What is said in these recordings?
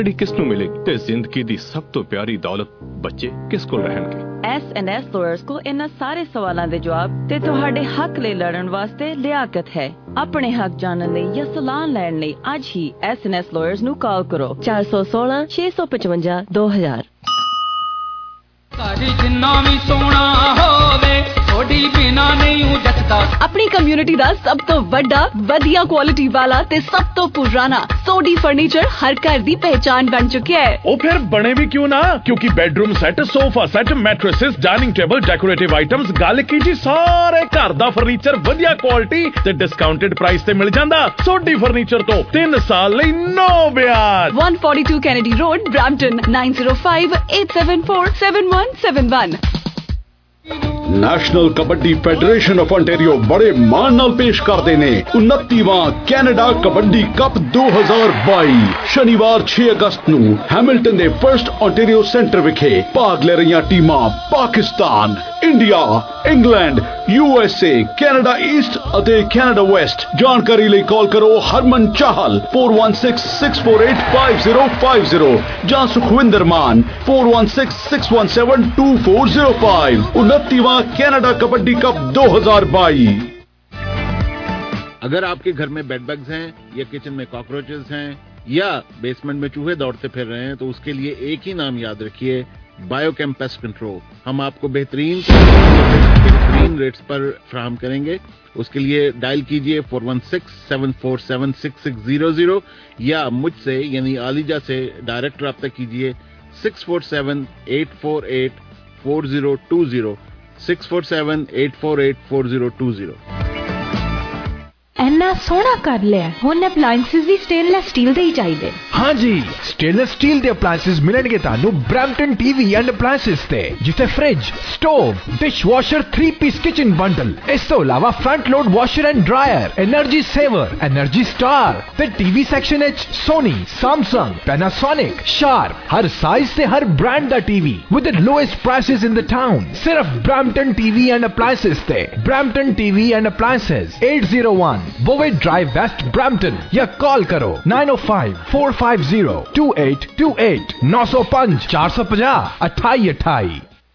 ਕਿਸ ਨੂੰ ਮਿਲੇਗੀ ਤੇ ਜ਼ਿੰਦਗੀ ਦੀ ਸਭ ਤੋਂ ਪਿਆਰੀ ਦੌਲਤ ਬੱਚੇ ਕਿਸ ਕੋਲ ਰਹਿਣਗੇ। S&S lawyers को इन्हां सारे सवालों के जवाब ते तुहाडे हक ले लड़न वास्ते लियाकत है। अपने हक जानने लई या सलाह लैण लई अज ही S&S lawyers ਨੂੰ ਕਾਲ ਕਰੋ 416 655 2000। ਸਾਡੀ ਜਿੰਨਾ ਵੀ ਸੋਹਣਾ ਹੋਵੇ ਥੋੜੀ ਬਿਨਾ ਨਹੀਂ ਜੱਟਦਾ। ਆਪਣੀ ਕਮਿਊਨਿਟੀ ਦਾ ਸਭ ਤੋਂ ਵੱਡਾ ਵਧੀਆ ਕੁਆਲਿਟੀ ਵਾਲਾ ਤੇ ਸਭ ਤੋਂ ਪੁਰਾਣਾ ਸੋਡੀ ਫਰਨੀਚਰ ਹਰ ਘਰ ਦੀ ਪਹਿਚਾਨ ਬਣ ਚੁੱਕਿਆ ਹੈ। ਉਹ ਫਿਰ ਬਣੇ ਵੀ ਕਿਉਂ ਨਾ, ਕਿਉਂਕਿ bedroom set, sofa set, mattresses, dining table, decorative items, ਗੱਲ ਕੀ ਜੀ ਸਾਰੇ ਘਰ ਦਾ ਫਰਨੀਚਰ ਵਧੀਆ ਕੁਆਲਿਟੀ ਤੇ ਡਿਸਕਾਊਂਟਡ ਪ੍ਰਾਈਸ ਤੇ ਮਿਲ ਜਾਂਦਾ। ਸੋਡੀ ਫਰਨੀਚਰ ਤੋਂ 3 ਸਾਲ ਲਈ ਨੋ ਵਿਆਜ। 142 Kennedy road, Brampton 9058747171। National kabaddi federation of ontario ਬੜੇ ਮਾਣ ਨਾਲ ਪੇਸ਼ ਕਰਦੇ ਨੇ 29ਵਾਂ ਕੈਨੇਡਾ ਕਬੱਡੀ ਕੱਪ 2022 ਸ਼ਨੀਵਾਰ 6 ਅਗਸਤ ਨੂੰ ਹੈਮਿਲਟਨ ਦੇ ਫਰਸਟ ontario ਸੈਂਟਰ ਵਿਖੇ ਭਾਗ ਲੈ ਰਹੀਆਂ ਟੀਮਾਂ Pakistan, India, England, USA, Canada east ਅਤੇ ਕੈਨੇਡਾ ਵੈਸਟ। ਜਾਣਕਾਰੀ ਲਈ ਕਾਲ ਕਰੋ ਹਰਮਨ ਚਾਹਲ 4166485050 ਜਾਂ ਸੁਖਵਿੰਦਰ ਮਾਨ 4166172405। 29वां कनाडा कबड्डी कप 2022। अगर आपके घर में बेड बग्स हैं या किचन में कॉकरोचेस हैं या बेसमेंट में चूहे दौड़ते फिर रहे हैं तो उसके लिए एक ही नाम याद रखिए, बायोकेम पेस्ट कंट्रोल। हम आपको बेहतरीन रेट्स पर फराहम करेंगे। उसके लिए डायल कीजिए 4167476600 या मुझसे यानी आलिजा से डायरेक्ट रब्ता कीजिए 647-848-4020 647-848-4020। ਇੰਨਾ ਸੋਹਣਾ ਕਰ ਲਿਆ ਹੁਣ ਅਪਲਾਈਐਂਸਸ ਵੀ ਸਟੇਨਲੈਸ ਸਟੀਲ ਦੇ ਹੀ ਚਾਹੀਦੇ। ਹਾਂਜੀ, ਸਟੇਨਲੈਸ ਸਟੀਲ ਦੇ ਅਪਲਾਈਐਂਸਸ ਮਿਲਣਗੇ ਤੁਹਾਨੂੰ ਬ੍ਰੈਂਪਟਨ ਟੀਵੀ ਐਂਡ ਅਪਲਾਈਐਂਸਸ ਤੇ, ਜਿੱਥੇ fridge, stove, dishwasher, three piece kitchen bundle, ਇਸ ਤੋਂ ਇਲਾਵਾ front load washer and dryer, energy saver, energy star ਤੇ ਟੀਵੀ ਸੈਕਸ਼ਨ ਵਿੱਚ ਸੋਨੀ, ਸੈਮਸੰਗ, ਪੈਨਾਸੋਨਿਕ, ਸ਼ਾਰਪ, ਹਰ ਸਾਈਜ਼ ਤੇ ਹਰ ਬ੍ਰਾਂਡ ਦਾ TV with the lowest prices in the town. ਸਿਰਫ ਬ੍ਰੈਂਪਟਨ ਟੀਵੀ ਐਂਡ ਅਪਲਾਈਐਂਸਸ ਤੇ। Brampton TV and appliances 801 Bovett Drive West, Brampton या call करो 905-450-2828 905 450 2828।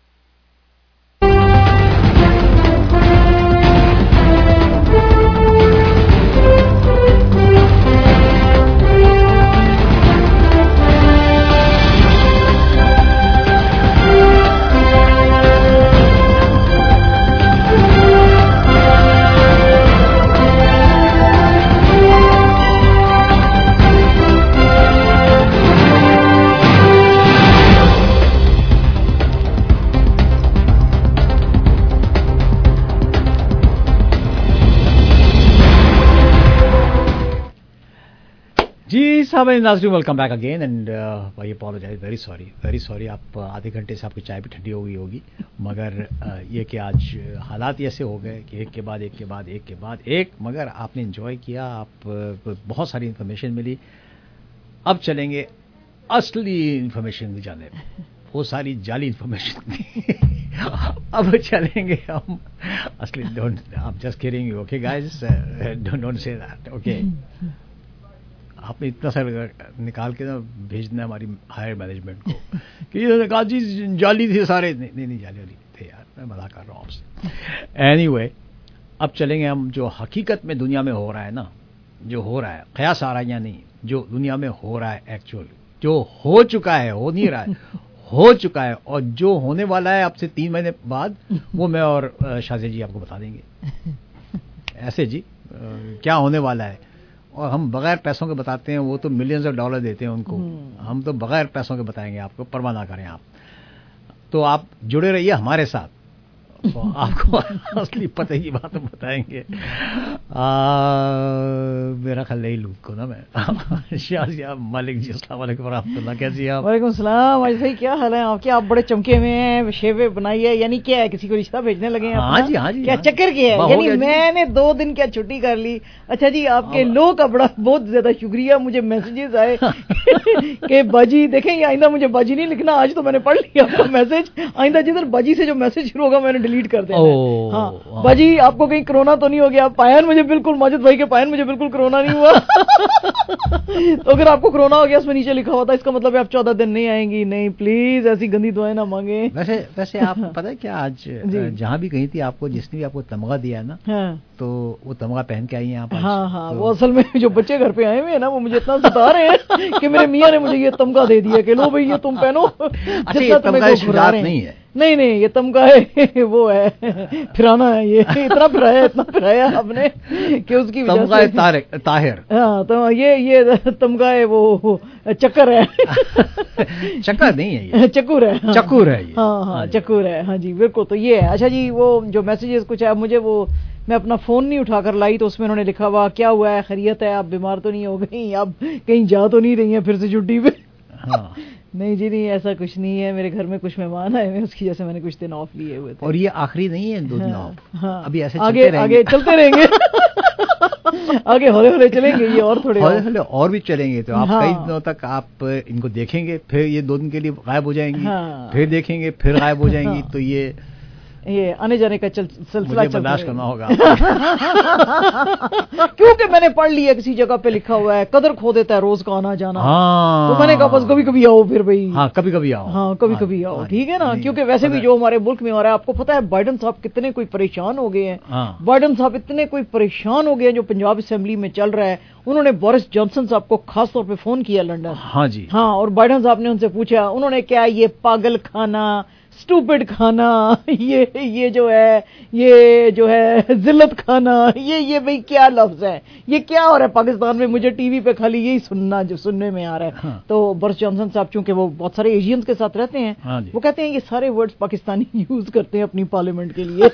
नाज़रीन, welcome back again and I apologise, very sorry. आप आधे घंटे से आपकी चाय भी ठंडी हो गई होगी, मगर ये कि आज हालात ऐसे हो गए कि एक के बाद एक, मगर आपने एंजॉय किया, आप बहुत सारी इन्फॉर्मेशन मिली। अब चलेंगे असली इन्फॉर्मेशन की जाने, वो सारी जाली इन्फॉर्मेशन अब चलेंगे हम असली। I'm just kidding you, okay guys, don't say that, okay। आपने इतना सारा निकाल के ना भेजना हमारी हायर मैनेजमेंट को कि ये कहा जी जाली थे सारे। नहीं जाली वाली थे यार, मैं मजाक कर रहा हूँ आपसे। एनीवे, अब चलेंगे हम जो हकीकत में दुनिया में हो रहा है ना, जो हो रहा है, क़यास आ रहा है या नहीं, जो दुनिया में हो रहा है एक्चुअल, जो हो चुका है, हो नहीं रहा है, हो चुका है, और जो होने वाला है अब से 3 महीने बाद, वो मैं और शाज़े जी आपको बता देंगे। ऐसे जी क्या होने वाला है, और हम बगैर पैसों के बताते हैं, वो तो मिलियंस ऑफ डॉलर देते हैं उनको, हम तो बगैर पैसों के बताएंगे आपको, परवाह ना करें आप। तो आप जुड़े रहिए हमारे साथ, तो आपको असली पते की बात बताएंगे। मेरा ख्याल नहीं लूट को ना मैं शाजिया मालिक जी, अस्सलाम वालेकुम वरहमतुल्लाह, कैसी आप? वालेकुम सलाम भाई, क्या हाल है आपके? आप बड़े चमके में हैं, शेवे बनाई है, यानी क्या है, किसी को रिश्ता भेजने लगे हैं? हाँ जी, क्या चक्कर क्या है? यानी मैंने 2 दिन क्या छुट्टी कर ली? अच्छा जी, आपके लोग का बड़ा बहुत ज्यादा शुक्रिया, मुझे मैसेजेस आए कि बाजी देखें, आइंदा मुझे बाजी नहीं लिखना, आज तो मैंने पढ़ लिया आपका मैसेज, आइंदा जिधर बाजी से जो मैसेज शुरू होगा मैंने डिलीट कर देना है। हाँ बाजी आपको कहीं कोरोना तो नहीं हो गया? पायन मुझे बिल्कुल, माजिद भाई के पायन मुझे बिल्कुल कोरोना नहीं हुआ। तो अगर आपको कोरोना हो गया उसमें नीचे लिखा हुआ था, इसका मतलब है आप 14 दिन नहीं आएंगी। नहीं प्लीज ऐसी गंदी दुआएं ना मांगे। वैसे आप पता है क्या, आज जहाँ भी कहीं थी आपको, जिसने भी आपको तमगा दिया है ना, तो वो तमगा पहन के आई है आप। हाँ वो असल में जो बच्चे घर पे आए हुए हैं ना, वो मुझे इतना सता रहे हैं कि मेरे मियाँ ने मुझे ये तमगा दे दिया कि लो भाई ये तुम पहनो। अच्छा ये तमगा शुजात नहीं है? नहीं ये तमगा है, वो है फिराना है। ये इतना फिराया आपने कि उसकी तमगा है ताहिर। हाँ तो ये तमगा है, वो चक्कर है। चक्कर नहीं है ये, चक्कर है। चक्कर है ये। हाँ चक्कर है। हाँ जी बिल्कुल। तो ये है। अच्छा जी वो जो मैसेजेस कुछ है, मुझे वो मैं अपना फोन नहीं उठाकर लाई तो उसमें उन्होंने लिखा हुआ क्या हुआ है, खैरियत है, आप बीमार तो नहीं हो गई, आप कहीं जा तो नहीं रही हैं फिर से छुट्टी पे? हाँ। नहीं जी नहीं, ऐसा कुछ नहीं है। मेरे घर में कुछ मेहमान आए हुए, उसकी वजह से मैंने कुछ दिन ऑफ लिए हुए थे। और ये आखिरी नहीं है 2 दिन ऑफ। हाँ अभी ऐसे आगे चलते रहेंगे। आगे हौले चलेंगे ये, और थोड़े हौले और भी चलेंगे। तो आप कई दिनों तक आप इनको देखेंगे, फिर ये 2 दिन के लिए गायब हो जाएंगी, फिर देखेंगे, फिर गायब हो जाएंगी। तो ये आने जाने का सिलसिला बर्दाश्त करना होगा। क्योंकि मैंने पढ़ लिया किसी जगह पे लिखा हुआ है कदर खो देता है रोज का आना जाना। तो मैंने कहा बस कभी कभी आओ फिर भाई। हाँ कभी कभी आओ। हाँ कभी कभी आओ, ठीक है ना। क्योंकि वैसे भी जो हमारे मुल्क में हो रहा है, आपको पता है बाइडन साहब कितने कोई परेशान हो गए हैं। बाइडन साहब इतने कोई परेशान हो गए हैं जो पंजाब असेंबली में चल रहा है। उन्होंने बोरिस जॉनसन साहब को खास तौर पे फोन किया लंदन। हाँ जी हाँ, और बाइडन साहब ने उनसे पूछा, उन्होंने क्या ये पागल खाना, स्टूपिड खाना, ये जो है जिल्लत खाना, ये भाई क्या लफ्ज है, ये क्या हो रहा है पाकिस्तान में? मुझे टीवी पे खाली यही सुनने में आ रहा है। हाँ। तो बोरिस जॉनसन साहब चूंकि वो बहुत सारे एशियंस के साथ रहते हैं, हाँ वो कहते हैं ये सारे वर्ड्स पाकिस्तानी यूज करते हैं अपनी पार्लियामेंट के लिए।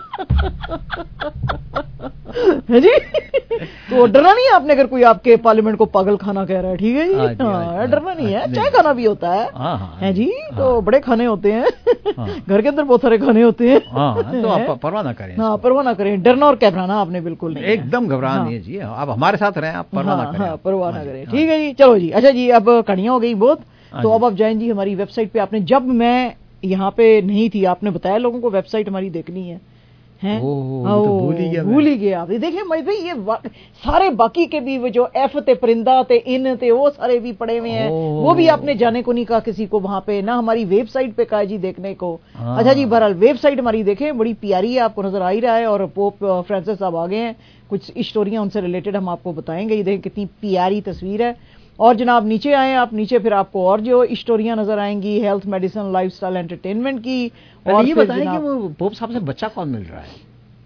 है जी। तो डरना नहीं है आपने अगर कोई आपके पार्लियामेंट को पागल खाना कह रहा है, ठीक है जी। हाँ डरना नहीं है, चाय खाना भी होता है जी। तो बड़े खाने होते हैं, घर के अंदर बहुत सारे खाने होते हैं। तो आप परवाह ना करें। हाँ परवाह ना करें, डरना और घबराना आपने बिल्कुल नहीं, एकदम घबराना नहीं है जी। आप हमारे साथ रहें, आप परवाह ना करें। परवाह ना करें, ठीक है जी। चलो जी, अच्छा जी अब कहानियां हो गई बहुत, तो अब आप जाएं जी हमारी वेबसाइट पे। आपने जब मैं यहाँ पे नहीं थी आपने बताया लोगों को वेबसाइट हमारी देखनी है। तो भूल ही गया आप। देखें भाई ये सारे बाकी के भी जो एफ थे, परिंदा थे, इन थे, वो सारे भी पड़े हुए हैं। वो भी आपने जाने को नहीं कहा किसी को वहां पे, ना हमारी वेबसाइट पे कहा जी देखने को। अच्छा जी बहरहाल वेबसाइट हमारी देखें, बड़ी प्यारी है, आपको नजर आ ही रहा है। और पोप फ्रांसिस साहब आ गए हैं, कुछ स्टोरियां उनसे रिलेटेड हम आपको बताएंगे। ये देखें कितनी प्यारी तस्वीर है। और जनाब नीचे आए आप, नीचे फिर आपको और जो स्टोरियां नजर आएंगी हेल्थ, मेडिसिन, लाइफस्टाइल, एंटरटेनमेंट की। और ये बताएं कि वो पोप साहब से बच्चा कौन मिल रहा है?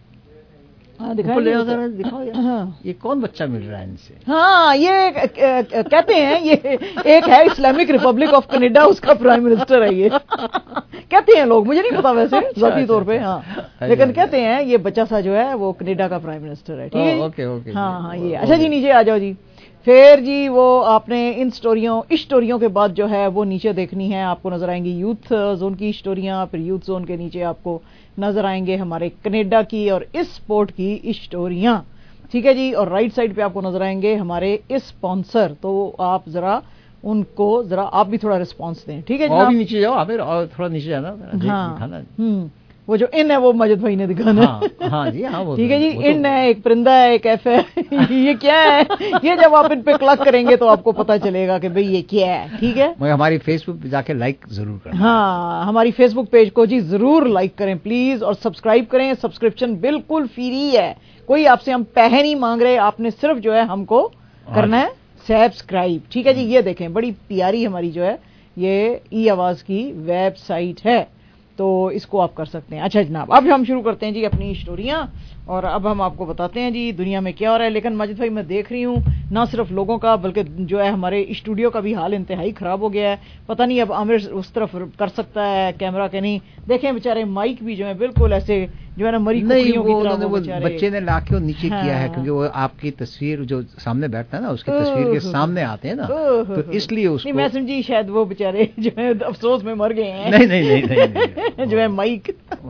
दिखाओ ये कौन बच्चा मिल रहा है इनसे? हाँ ये कहते हैं ये एक है इस्लामिक रिपब्लिक ऑफ कनाडा, उसका प्राइम मिनिस्टर है ये। कहते हैं लोग, मुझे नहीं पता वैसे जाती तौर पे। हाँ लेकिन कहते हैं ये बच्चा सा जो है वो कनाडा का प्राइम मिनिस्टर है, ठीक है। ओके हाँ ये। अच्छा जी नीचे आ जाओ जी। फिर जी वो आपने इन स्टोरियों के बाद जो है वो नीचे देखनी है, आपको नजर आएंगी यूथ जोन की स्टोरियां। फिर यूथ जोन के नीचे आपको नजर आएंगे हमारे कनाडा की और इस स्पोर्ट की स्टोरियां, ठीक है जी। और राइट साइड पे आपको नजर आएंगे हमारे स्पॉन्सर, तो आप जरा उनको आप भी थोड़ा रिस्पॉन्स दें, ठीक है जी। और भी नीचे जाओ आप, और थोड़ा नीचे जाना। हाँ वो जो इन है वो माजिद भाई ने दिखाना है। हाँ जी हाँ ठीक है जी। इन है, एक परिंदा है, एक एफ है। ये क्या है? ये जब आप इन पे क्लिक करेंगे तो आपको पता चलेगा कि भाई ये क्या है, ठीक है। मैं हमारी फेसबुक पे जाके लाइक जरूर करें। हाँ हमारी फेसबुक पेज को जी जरूर लाइक करें प्लीज, और सब्सक्राइब करें। सब्सक्रिप्शन बिल्कुल फ्री है, कोई आपसे हम पैसे नहीं मांग रहे, आपने सिर्फ जो है हमको करना है सब्सक्राइब, ठीक है जी। ये देखें बड़ी प्यारी हमारी जो है ये ई आवाज की वेबसाइट है, तो इसको आप कर सकते हैं। अच्छा जनाब अब हम शुरू करते हैं जी अपनी स्टोरियां, और अब हम आपको बताते हैं जी दुनिया में क्या हो रहा है। लेकिन माजिद भाई मैं देख रही हूँ ना सिर्फ लोगों का बल्कि जो है हमारे स्टूडियो का भी हाल इंतहाई खराब हो गया है। पता नहीं अब आमिर उस तरफ कर सकता है कैमरा के नहीं। देखें बेचारे माइक भी जो है बिल्कुल ऐसे जो है ना मरी कुकड़ियों की तरह वो बच्चे ने लाके नीचे किया है, क्योंकि वो आपकी तस्वीर जो सामने बैठता है ना उसकी तस्वीर के सामने आते हैं ना, तो इसलिए उसको मैं समझी शायद वो बेचारे जो है अफसोस में मर गए हैं। नहीं जो है माइक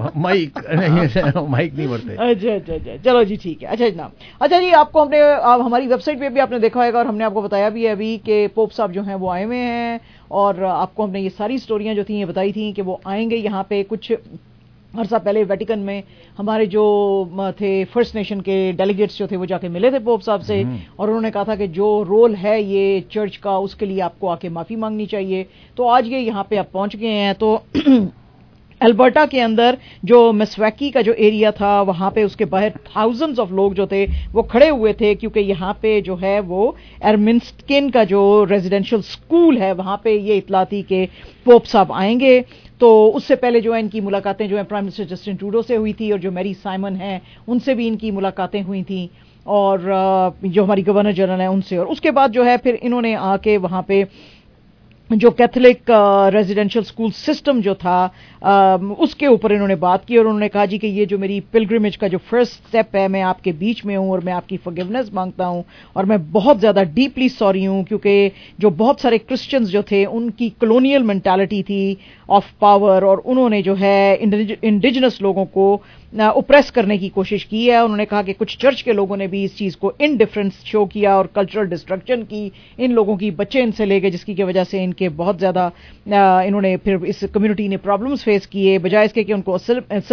नहीं बढ़ते। अच्छा चलो जी ठीक है। अच्छा जनाब, अच्छा जी आपको हमने हमारी वेबसाइट पे भी आपने देखा होगा और हमने आपको बताया भी है अभी कि पोप साहब जो हैं वो आए हुए हैं, और आपको हमने ये सारी स्टोरियां जो थी ये बताई थी कि वो आएंगे यहाँ पे कुछ عرصہ پہلے ویٹیکن میں ہمارے جو تھے فرسٹ نیشن کے ڈیلیگیٹس جو تھے وہ جا کے ملے تھے پوپ صاحب سے اور انہوں نے کہا تھا کہ جو رول ہے یہ چرچ کا اس کے لیے آپ کو آ کے معافی مانگنی چاہیے. تو آج یہ یہاں پہ آپ پہنچ گئے ہیں. تو البرٹا کے اندر جو مسواکی کا جو ایریا تھا وہاں پہ اس کے باہر تھاؤزنڈز آف لوگ جو تھے وہ کھڑے ہوئے تھے کیونکہ یہاں پہ جو ہے وہ ایرمنسٹکن کا جو ریزیڈینشل اسکول ہے وہاں پہ یہ اطلاع تھی کہ پوپ صاحب آئیں گے. تو اس سے پہلے جو ہے ان کی ملاقاتیں جو ہیں پرائم منسٹر جسٹن ٹروڈو سے ہوئی تھی اور جو میری سائمن ہیں ان سے بھی ان کی ملاقاتیں ہوئی تھیں اور جو ہماری گورنر جنرل ہیں ان سے. اور اس کے بعد جو ہے پھر انہوں نے آ کے وہاں پہ جو کیتھولک ریزیڈینشل اسکول سسٹم جو تھا اس کے اوپر انہوں نے بات کی اور انہوں نے کہا جی کہ یہ جو میری پلگرمیج کا جو فرسٹ اسٹیپ ہے میں آپ کے بیچ میں ہوں اور میں آپ کی فورگیونیس مانگتا ہوں اور میں بہت زیادہ ڈیپلی سوری ہوں کیونکہ جو بہت سارے کرسچنز جو تھے ان کی کلونیل مینٹالٹی تھی آف پاور اور انہوں نے جو ہے انڈیجنس لوگوں کو اوپریس کرنے کی کوشش کی ہے. انہوں نے کہا کہ کچھ چرچ کے لوگوں نے بھی اس چیز کو انڈیفرنس شو کیا اور کلچرل ڈسٹرکشن کی. ان لوگوں کی بچے ان سے لے گئے جس کی وجہ سے ان کے بہت زیادہ انہوں نے پھر اس کمیونٹی نے پرابلمس فیس کیے بجائے اس کے کہ ان کو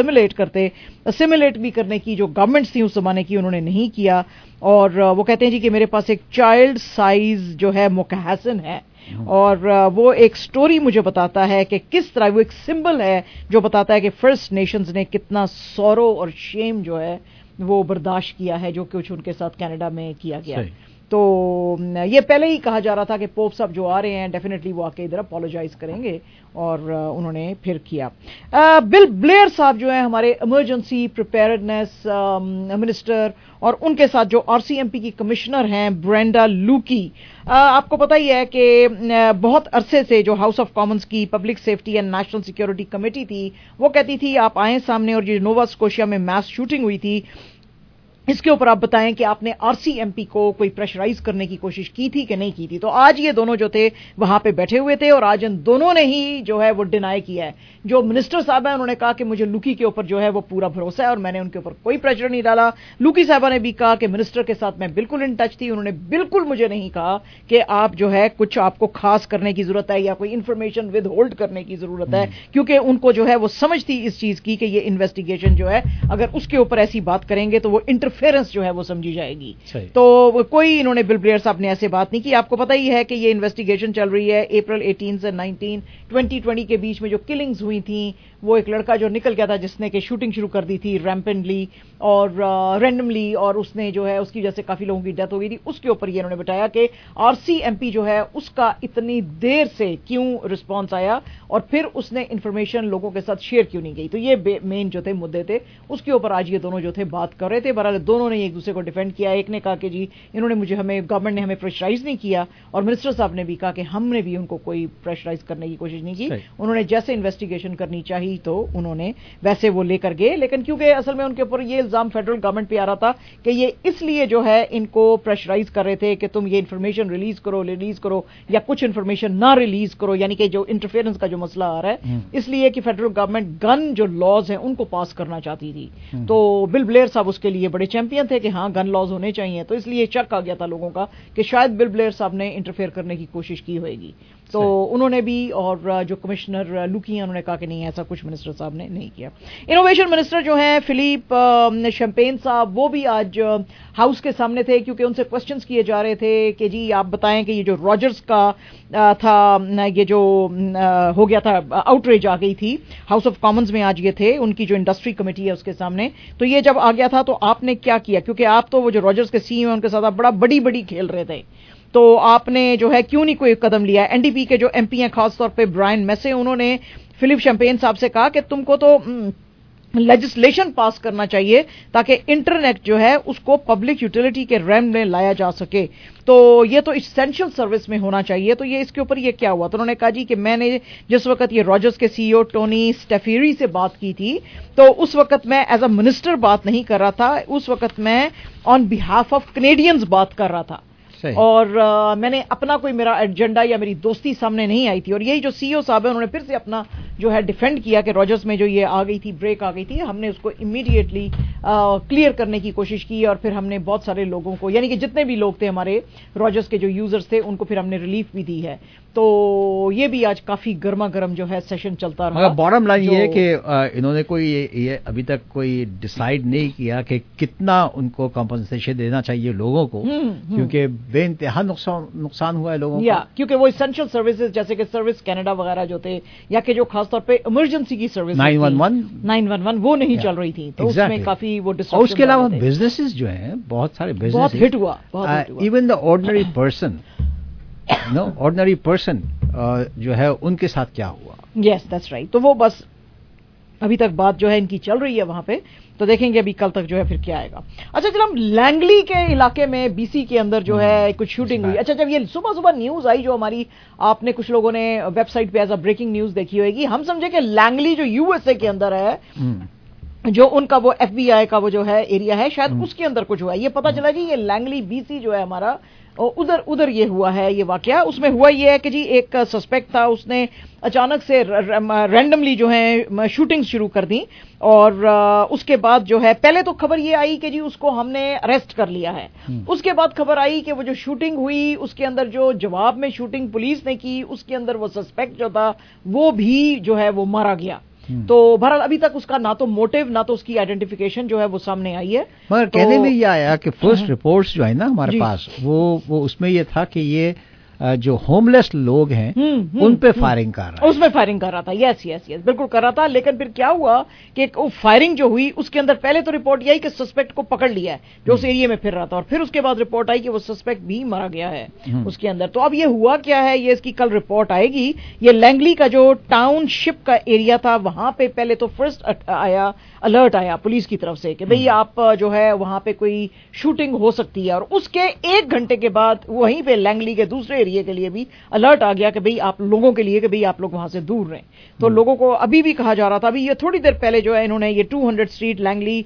اسیملیٹ بھی کرنے کی جو گورنمنٹس تھیں اس زمانے کی انہوں نے نہیں کیا. اور وہ کہتے ہیں جی کہ میرے پاس ایک چائلڈ سائز جو ہے مکحسن ہے اور وہ ایک سٹوری مجھے بتاتا ہے کہ کس طرح وہ ایک سمبل ہے جو بتاتا ہے کہ فرسٹ نیشنز نے کتنا سورو اور شیم جو ہے وہ برداشت کیا ہے جو کچھ ان کے ساتھ کینیڈا میں کیا گیا. تو یہ پہلے ہی کہا جا رہا تھا کہ پوپ صاحب جو آ رہے ہیں ڈیفینیٹلی وہ آ کے ادھر اپولوجائز کریں گے اور انہوں نے پھر کیا. بل بلیئر صاحب جو ہیں ہمارے ایمرجنسی پریپیئرڈنیس منسٹر اور ان کے ساتھ جو آر سی ایم پی کی کمشنر ہیں برینڈا لوکی, آپ کو پتہ ہی ہے کہ بہت عرصے سے جو ہاؤس آف کامنز کی public safety and national security committee تھی وہ کہتی تھی آپ آئیں سامنے اور جو نووا اسکوشیا میں میس شوٹنگ ہوئی تھی اس کے اوپر آپ بتائیں کہ آپ نے آر سی ایم پی کو کوئی پریشرائز کرنے کی کوشش کی تھی کہ نہیں کی تھی. تو آج یہ دونوں جو تھے وہاں پہ بیٹھے ہوئے تھے اور آج ان دونوں نے ہی جو ہے وہ ڈینائی کیا ہے. جو منسٹر صاحب ہیں انہوں نے کہا کہ مجھے لوکی کے اوپر جو ہے وہ پورا بھروسہ ہے اور میں نے ان کے اوپر کوئی پریشر نہیں ڈالا. لوکی صاحبہ نے بھی کہا کہ منسٹر کے ساتھ میں بالکل ان ٹچ تھی, انہوں نے بالکل مجھے نہیں کہا کہ آپ جو ہے کچھ آپ کو خاص کرنے کی ضرورت ہے یا کوئی انفارمیشن ود ہولڈ کرنے کی ضرورت ہے کیونکہ ان کو جو ہے وہ سمجھ تھی اس چیز کی کہ یہ انویسٹیگیشن جو ہے اگر اس کے اوپر ایسی بات کریں گے تو وہ انٹرفیئرنس جو ہے وہ سمجھی جائے گی. تو کوئی انہوں نے بل بلیئر صاحب نے ایسے بات نہیں کی. آپ کو پتہ ہی ہے کہ یہ انویسٹیگیشن چل رہی ہے اپریل 18 سے 19 2020 کے بیچ میں جو کلنگز ہوئی تھیں. وہ ایک لڑکا جو نکل گیا تھا جس نے کہ شوٹنگ شروع کر دی تھی ریمپنٹلی اور رینڈملی اور اس نے جو ہے اس کی وجہ سے کافی لوگوں کی ڈیتھ ہو گئی تھی. اس کے اوپر یہ انہوں نے بتایا کہ آر سی ایم پی جو ہے اس کا اتنی دیر سے کیوں رسپانس آیا اور پھر اس نے انفارمیشن لوگوں کے ساتھ شیئر کیوں نہیں گئی. تو یہ مین جو تھے مدعے تھے اس کے اوپر آج یہ دونوں جو تھے بات کر رہے تھے. بہرحال دونوں نے ایک دوسرے کو ڈیفینڈ کیا. ایک نے کہا کہ جی انہوں نے گورنمنٹ نے ہمیں پریشرائز نہیں کیا اور منسٹر صاحب نے بھی کہا کہ ہم نے بھی ان کو کوئی پریشرائز کرنے کی کوشش نہیں کی. انہوں نے جیسے انویسٹیگیشن کرنی چاہی تو انہوں نے ویسے وہ لے کر گئے. لیکن کیونکہ اصل میں ان کے اوپر یہ الزام فیڈرل گورنمنٹ پہ آ رہا تھا کہ یہ اس لیے جو ہے ان کو پریشرائز کر رہے تھے کہ تم یہ انفارمیشن ریلیز کرو یا کچھ انفارمیشن نہ ریلیز کرو, یعنی کہ جو انٹرفیئرنس کا جو مسئلہ آ رہا ہے اس لیے کہ فیڈرل گورنمنٹ گن جو لاز ہیں ان کو پاس کرنا چاہتی تھی. تو بل بلیئر صاحب اس کے لیے بڑے چیمپئن تھے کہ ہاں گن لاز ہونے چاہیے. تو اس لیے شک آ گیا تھا لوگوں کا کہ شاید بل بلیئر صاحب نے انٹرفیئر کرنے کی کوشش کی ہوئے گی. تو انہوں نے بھی اور جو کمشنر لوکی ہیں انہوں نے کہا کہ نہیں ایسا کچھ منسٹر صاحب نے نہیں کیا. انوویشن منسٹر جو ہیں فلیپ شمپین صاحب وہ بھی آج ہاؤس کے سامنے تھے کیونکہ ان سے کوسچنز کیے جا رہے تھے کہ جی آپ بتائیں کہ یہ جو راجرز کا تھا یہ جو ہو گیا تھا آؤٹریج آ گئی تھی ہاؤس آف کامنز میں. آج یہ تھے ان کی جو انڈسٹری کمیٹی ہے اس کے سامنے. تو یہ جب آ گیا تھا تو آپ نے کیا کیا کیونکہ آپ تو وہ جو راجرز کے سی ہیں ان کے ساتھ آپ بڑی کھیل رہے تھے تو آپ نے جو ہے کیوں نہیں کوئی قدم لیا. این ڈی پی کے جو ایم پی ہیں خاص طور پہ برائن میسے انہوں نے فلپ شمپین صاحب سے کہا کہ تم کو تو لیجسلیشن پاس کرنا چاہیے تاکہ انٹرنیٹ جو ہے اس کو پبلک یوٹیلیٹی کے ریم میں لایا جا سکے. تو یہ تو اسینشل سروس میں ہونا چاہیے. تو یہ اس کے اوپر یہ کیا ہوا. تو انہوں نے کہا جی کہ میں نے جس وقت یہ راجرز کے سی ای او ٹونی اسٹیفیری سے بات کی تھی تو اس وقت میں ایز اے منسٹر بات نہیں کر رہا تھا, اس وقت میں آن بہاف آف کینیڈینز بات کر رہا تھا اور میں نے اپنا کوئی میرا ایجنڈا یا میری دوستی سامنے نہیں آئی تھی. اور یہی جو سی او صاحب ہے انہوں نے پھر سے اپنا جو ہے ڈیفینڈ کیا کہ راجرز میں جو یہ آ گئی تھی بریک آ گئی تھی ہم نے اس کو امیڈیٹلی کلیئر کرنے کی کوشش کی اور پھر ہم نے بہت سارے لوگوں کو یعنی کہ جتنے بھی لوگ تھے ہمارے راجرز کے جو یوزرز تھے ان کو پھر ہم نے ریلیف بھی دی ہے. तो ये भी आज काफी गर्मा गर्म जो है सेशन चलता रहा। मगर बॉटम लाइन ये है कि इन्होंने कोई ये अभी तक कोई डिसाइड नहीं किया कि कितना उनको कॉम्पनसेशन देना चाहिए लोगों को, क्योंकि बेइंतहा नुकसान हुआ है लोगों को। क्योंकि वो इसेंशियल सर्विसेज जैसे कि सर्विस कनाडा वगैरह जो थे, या कि जो खासतौर पे इमरजेंसी की सर्विस 911 वो नहीं चल रही थी, तो उसमें काफी वो डिस्ट्रक्शन। उसके अलावा बिजनेसेस जो हैं, बहुत सारे बिजनेस बहुत हिट हुआ। Even the ordinary person ordinary person जो है उनके साथ क्या हुआ। Yes that's right. तो वो बस अभी तक बात जो है इनकी चल रही है वहां पे, तो देखेंगे अभी कल तक जो है फिर क्या आएगा। अच्छा चलो, हम लैंगली के इलाके में बीसी के अंदर जो है कुछ शूटिंग हुई। अच्छा, जब ये सुबह सुबह न्यूज आई जो हमारी, आपने कुछ लोगों ने वेबसाइट पे एज अ ब्रेकिंग न्यूज देखी होगी, हम समझे कि लैंगली जो यूएसए के अंदर है, जो उनका वो FBI का वो जो है एरिया है, शायद उसके अंदर कुछ हुआ। ये पता चला जी ये लैंगली बीसी जो है हमारा, उधर ये हुआ है ये वाकया। उसमें हुआ ये है कि जी एक सस्पेक्ट था, उसने अचानक से रैंडमली जो है शूटिंग शुरू कर दी, और उसके बाद जो है पहले तो खबर ये आई कि जी उसको हमने अरेस्ट कर लिया है। उसके बाद खबर आई कि वो जो शूटिंग हुई उसके अंदर जो जवाब में शूटिंग पुलिस ने की, उसके अंदर वो सस्पेक्ट जो था वो भी जो है वो मारा गया। तो बहरहाल अभी तक उसका ना तो मोटिव ना तो उसकी आइडेंटिफिकेशन जो है वो सामने आई है। मगर कहने में ये आया कि फर्स्ट रिपोर्ट्स जो है ना हमारे पास, वो उसमें ये था कि ये जो होमलेस लोग हैं उन पे फायरिंग कर रहा है, उसमें फायरिंग कर रहा था। यस बिल्कुल कर रहा था। लेकिन फिर क्या हुआ कि वो फायरिंग जो हुई उसके अंदर पहले तो रिपोर्ट ये आई कि सस्पेक्ट को पकड़ लिया है जो उस एरिया में फिर रहा था, और फिर उसके बाद रिपोर्ट आई कि वो सस्पेक्ट भी मारा गया है उसके अंदर। तो अब ये हुआ क्या है, ये इसकी कल रिपोर्ट आएगी। ये लैंगली का जो टाउनशिप का एरिया था वहां पे पहले तो फर्स्ट अलर्ट आया पुलिस की तरफ से कि भाई आप जो है वहां पे कोई शूटिंग हो सकती है, और उसके 1 घंटे के बाद वहीं पे लैंगली के दूसरे एरिया के लिए भी अलर्ट आ गया कि भाई आप लोगों के लिए कि भाई आप लोग वहां से दूर रहें। तो लोगों को अभी भी कहा जा रहा था, अभी ये थोड़ी देर पहले जो है इन्होंने ये 200 स्ट्रीट लैंगली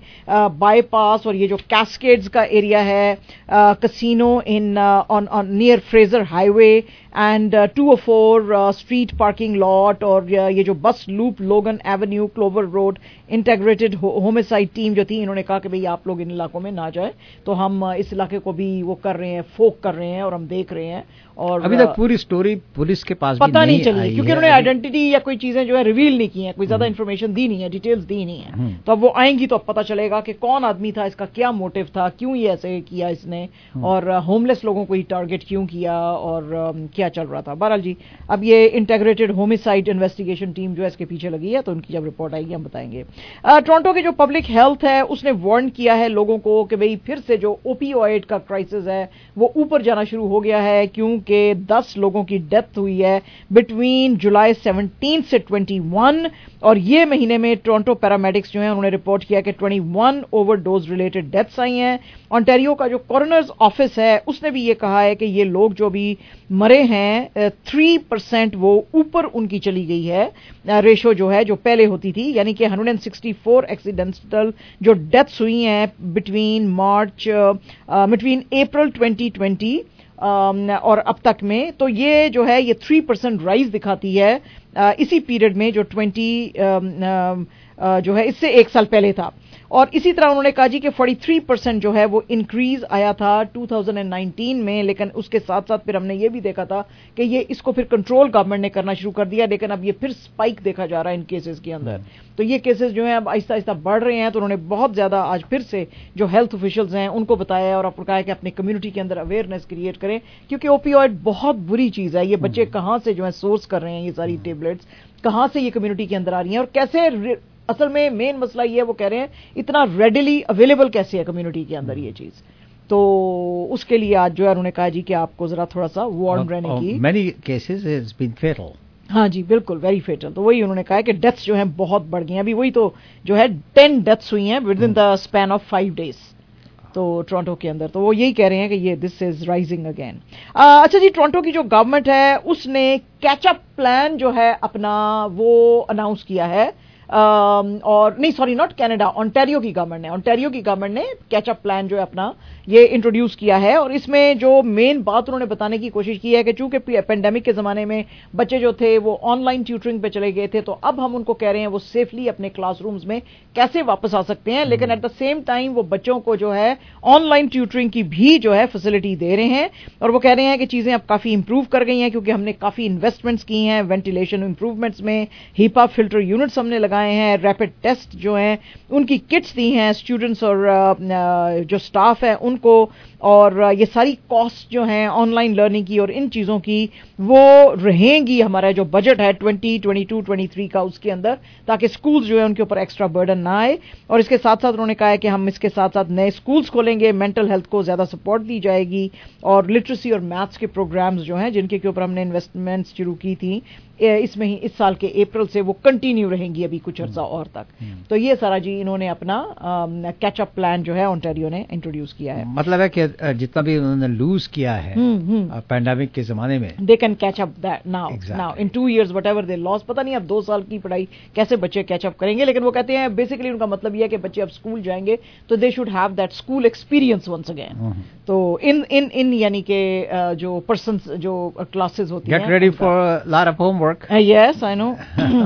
बाईपास और ये जो कैस्केड्स का एरिया है, casino inn on near Fraser highway and 204 street parking lot, और ये जो bus loop Logan avenue Clover road integrated homicide team जो थी, इन्होंने कहा कि भाई आप लोग इन इलाकों में ना जाए, तो हम इस इलाके को भी वो कर रहे हैं, फोक कर रहे हैं, और हम देख रहे हैं। और अभी तक पूरी स्टोरी पुलिस के पास पता भी नहीं चली, क्योंकि उन्होंने आइडेंटिटी या कोई चीजें जो है रिवील नहीं की हैं, कोई ज्यादा इन्फॉर्मेशन दी नहीं है, डिटेल्स दी नहीं है। तो अब वो आएंगी तो अब पता चलेगा कि कौन आदमी था, इसका क्या मोटिव था, क्यों ये ऐसे किया इसने, और होमलेस लोगों को ही टारगेट क्यों किया, और क्या चल रहा था। बहरहाल जी अब ये इंटीग्रेटेड होमिसाइड इन्वेस्टिगेशन टीम जो है इसके पीछे लगी है, तो उनकी जब रिपोर्ट आएगी हम बताएंगे। टोरंटो के जो पब्लिक हेल्थ है उसने वार्न किया है लोगों को कि भाई फिर से जो ओपियोइड का क्राइसिस है वो ऊपर जाना शुरू हो गया है, क्योंकि 10 लोगों की डेथ हुई है बिटवीन जुलाई 17 से 21, और ये महीने में टोरंटो पैरामेडिक्स जो है उन्होंने रिपोर्ट किया कि 21 ओवरडोज रिलेटेड डेथ्स आई हैं। ऑन्टेरियो का जो कोरोनर्स ऑफिस है उसने भी ये कहा है कि ये लोग जो भी मरे हैं 3% वो ऊपर उनकी चली गई है रेशो जो है जो पहले होती थी, यानी कि 164 एक्सीडेंटल जो डेथ्स हुई हैं बिटवीन अप्रैल 2020 और अब तक में। तो ये जो है ये 3% राइज दिखाती है इसी पीरियड में जो 20 जो है इससे 1 साल पहले था। और इसी तरह उन्होंने कहा जी कि 43% जो है वो इंक्रीज आया था 2019 में, लेकिन उसके साथ साथ फिर हमने ये भी देखा था कि ये इसको फिर कंट्रोल गवर्नमेंट ने करना शुरू कर दिया, लेकिन अब ये फिर स्पाइक देखा जा रहा है इन केसेस के अंदर। तो ये केसेस जो हैं अब आहिस्ता आहिस्ता बढ़ रहे हैं। तो उन्होंने बहुत ज्यादा आज फिर से जो हेल्थ ऑफिशियल्स हैं उनको बताया और आपको कहा कि अपनी कम्युनिटी के अंदर अवेयरनेस क्रिएट करें, क्योंकि ओपियोइड बहुत बुरी चीज है। ये बच्चे कहाँ से जो है सोर्स कर रहे हैं ये सारी टेबलेट्स, कहाँ से ये कम्युनिटी के अंदर आ रही हैं, और कैसे असल में मेन मसला ये है वो कह रहे हैं इतना रेडिली अवेलेबल कैसे है कम्युनिटी के अंदर ये चीज। तो उसके लिए आज जो है उन्होंने कहा जी कि आपको जरा थोड़ा सा वार्न रहने की। Many cases has been fatal. हाँ जी बिल्कुल, वेरी फेटल। तो वही उन्होंने कहा कि डेथ्स जो हैं बहुत बढ़ गई हैं। अभी वही तो जो है 10 डेथ्स हुई हैं with in the span of 5 days तो टोरंटो के अंदर। तो वो यही कह रहे हैं कि ये दिस इज राइजिंग अगेन। अच्छा जी, टोरंटो की जो गवर्नमेंट है उसने कैचअप प्लान जो है अपना वो अनाउंस किया है और नहीं सॉरी नॉट कनाडा, ओंटारियो की गवर्नमेंट ने कैचअप प्लान जो है अपना ये इंट्रोड्यूस किया है। और इसमें जो मेन बात उन्होंने बताने की कोशिश की है कि चूंकि पेंडेमिक के जमाने में बच्चे जो थे वो ऑनलाइन ट्यूटरिंग पे चले गए थे, तो अब हम उनको कह रहे हैं वो सेफली अपने क्लासरूम्स में कैसे वापस आ सकते हैं, लेकिन एट द सेम टाइम वो बच्चों को जो है ऑनलाइन ट्यूटरिंग की भी जो है फैसिलिटी दे रहे हैं। और वो कह रहे हैं कि चीजें अब काफी इंप्रूव कर गई हैं क्योंकि हमने काफी इन्वेस्टमेंट्स की हैं वेंटिलेशन इंप्रूवमेंट्स में, हीपा फिल्टर यूनिट्स हमने लगाए हैं, रैपिड टेस्ट जो हैं उनकी किट्स दी हैं स्टूडेंट्स और जो स्टाफ है उनको, और ये सारी कॉस्ट जो हैं ऑनलाइन लर्निंग की और इन चीजों की वो रहेंगी हमारा जो बजट है 2022-23 का उसके अंदर, ताकि स्कूल्स जो है उनके ऊपर एक्स्ट्रा बर्डन ना आए। और इसके साथ साथ उन्होंने कहा है कि हम इसके साथ साथ नए स्कूल्स खोलेंगे, मेंटल हेल्थ को ज्यादा सपोर्ट दी जाएगी, और लिटरेसी और मैथ्स के प्रोग्राम्स जो हैं जिनके ऊपर हमने इन्वेस्टमेंट्स शुरू की थी इसमें ही इस साल के अप्रैल से वो कंटिन्यू रहेंगी अभी कुछ अर्सा और तक। तो ये सारा जी इन्होंने अपना कैचअप प्लान जो है ओंटारियो ने इंट्रोड्यूस किया है। मतलब है कि जितना भी उन्होंने लूज किया है पैंडेमिक के जमाने में, they can catch up that now in 2 years whatever they lost. पता नहीं अब 2 साल की पढ़ाई कैसे बच्चे कैचअप करेंगे, लेकिन वो कहते हैं बेसिकली उनका मतलब ये है कि बच्चे अब स्कूल जाएंगे तो they should have that school experience once again. तो इन यानी कि जो पर्सन जो क्लासेस होती हैं, get ready for lot of homework. Yes I know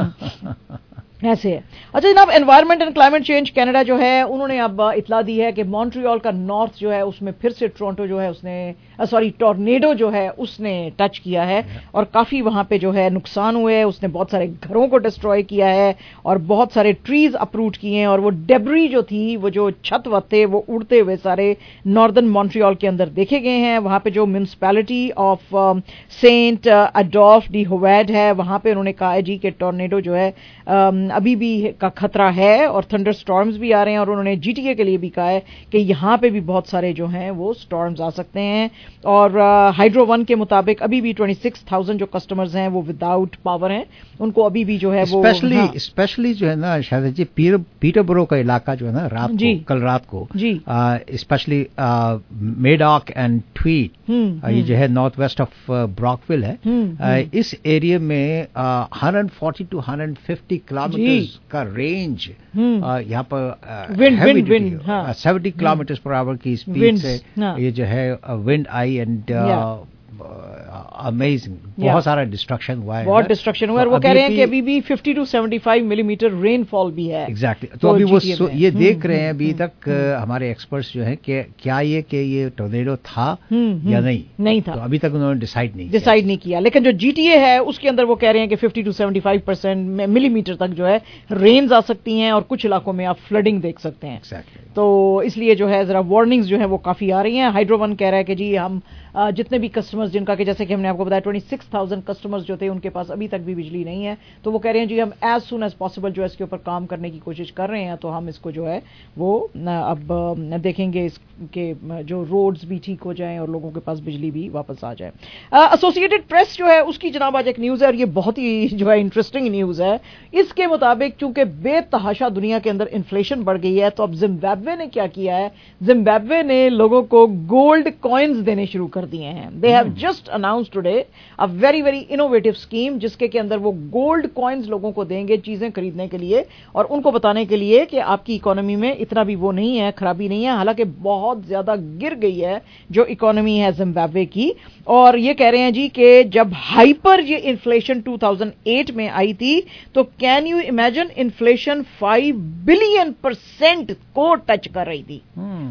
ऐसे है। अच्छा जनाब, environment and climate change Canada जो है उन्होंने अब इतला दी है कि मॉन्ट्रियल का नॉर्थ जो है उसमें फिर से टोरंटो जो है उसने टॉर्नेडो जो है उसने टच किया है और काफी वहां पे जो है नुकसान हुए हैं। उसने बहुत सारे घरों को डिस्ट्रॉय किया है और बहुत सारे ट्रीज अपरूट किए हैं, और वो डेब्री जो थी वो जो छत वत थे वो उड़ते हुए सारे नॉर्दर्न मॉन्ट्रियल के अंदर देखे गए हैं। वहां पे जो म्यूनिसिपैलिटी ऑफ सेंट अडोल्फ डी होवैड है वहां पे उन्होंने कहा है जी कि टॉर्नेडो जो है अभी भी का खतरा है और थंडर स्टॉर्म्स भी आ रहे हैं, और उन्होंने जीटीए के लिए भी कहा है कि यहां पे भी बहुत सारे जो हैं वो स्टॉर्म्स आ सकते हैं। और हाइड्रो वन के मुताबिक अभी भी 26,000 जो कस्टमर्स हैं वो विदाउट पावर हैं, उनको अभी भी जो है वो स्पेशली जो है ना शायद जी पीटरबरो का इलाका जो है ना कल रात को स्पेशली मेडॉक एंड ट्वीट ये जो है नॉर्थ वेस्ट ऑफ ब्रॉकविल है, इस एरिया में 140 to 150 किलोमीटर का रेंज यहाँ पर विंड 70 किलोमीटर पर आवर की स्पीड से ये जो है विंड आई एंड अमेजिंग बहुत सारा डिस्ट्रक्शन हुआ है, बहुत डिस्ट्रक्शन हुआ है। और वो कह रहे हैं कि अभी भी 50 to 75 मिलीमीटर रेनफॉल भी है। एग्जैक्टली तो अभी वो ये देख रहे हैं अभी तक हमारे एक्सपर्ट्स जो हैं कि क्या ये टोर्नेडो था या नहीं था, तो अभी तक उन्होंने डिसाइड नहीं किया। लेकिन जो जीटीए है उसके अंदर वो कह रहे हैं कि 50 to 75% मिलीमीटर तक जो है रेन्स आ सकती हैं और कुछ इलाकों में आप फ्लडिंग देख सकते हैं। तो इसलिए जो है जरा वार्निंग्स जो है वो काफी आ रही हैं। हाइड्रो वन कह रहा है कि जी हम जितने भी कस्टमर्स जिनका कि जैसे कि हमने आपको बताया 26,000 कस्टमर्स जो थे उनके पास अभी तक भी बिजली नहीं है, तो वो कह रहे हैं जी हम एज सुन एज पॉसिबल जो है इसके ऊपर काम करने की कोशिश कर रहे हैं। तो हम इसको जो है वो अब देखेंगे इसके जो रोड्स भी ठीक हो जाएं और लोगों के पास बिजली भी वापस आ जाए। एसोसिएटेड प्रेस जो है उसकी जनाब आज एक न्यूज है और ये बहुत ही जो है इंटरेस्टिंग न्यूज है। इसके मुताबिक चूंकि बेतहाशा दुनिया के अंदर इन्फ्लेशन बढ़ गई है, तो अब जिम्बाब्वे ने क्या किया है, जिम्बाब्वे ने लोगों को गोल्ड कॉइन्स देने शुरू कर दिए हैं। They have just announced today a very very innovative scheme जिसके के अंदर वो गोल्ड कॉइन्स लोगों को देंगे चीजें खरीदने के लिए और उनको बताने के लिए कि आपकी इकोनॉमी में इतना भी वो नहीं है, खराबी नहीं है। हालांकि बहुत ज्यादा गिर गई है जो इकोनॉमी है जिम्बाब्वे की, और ये कह रहे हैं जी कि जब हाइपर ये इन्फ्लेशन 2008 में आई थी तो कैन यू इमेजिन इन्फ्लेशन 5 बिलियन% को टच कर रही थी।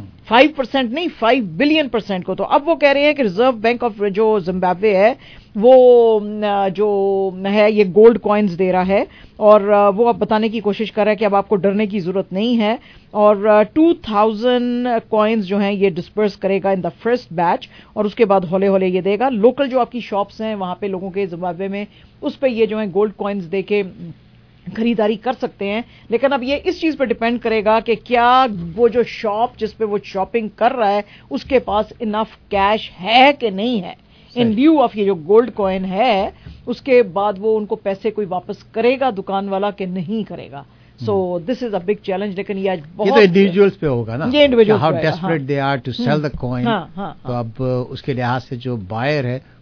5% नहीं 5 बिलियन% को। तो अब वो कह रहे हैं कि रिजर्व बैंक ऑफ जो जिम्बाब्वे है वो जो है ये गोल्ड कॉइन्स दे रहा है और वो अब बताने की कोशिश कर रहा है कि अब आपको डरने की जरूरत नहीं है। और 2000 कॉइन्स जो हैं ये डिस्पर्स करेगा इन द फर्स्ट बैच और उसके बाद हौले हौले ये देगा। लोकल जो आपकी शॉप्स हैं वहां पे लोगों के जिम्बाब्वे में उस पे ये जो है गोल्ड कॉइन्स दे के खरीदारी कर सकते हैं। लेकिन अब ये इस चीज पर डिपेंड करेगा कि क्या वो जो शॉप जिस पे वो शॉपिंग कर रहा है उसके पास इनफ कैश है कि नहीं है। इन ल्यू ऑफ ये जो गोल्ड कॉइन है उसके बाद वो उनको पैसे कोई वापस करेगा दुकान वाला कि नहीं करेगा। So this is a big challenge. लेकिन ये आज बहुत तो इंडिविजुअल्स पे होगा ना, ये individuals how desperate they are to sell the coin. तो अब उसके लिहाज से जो बायर है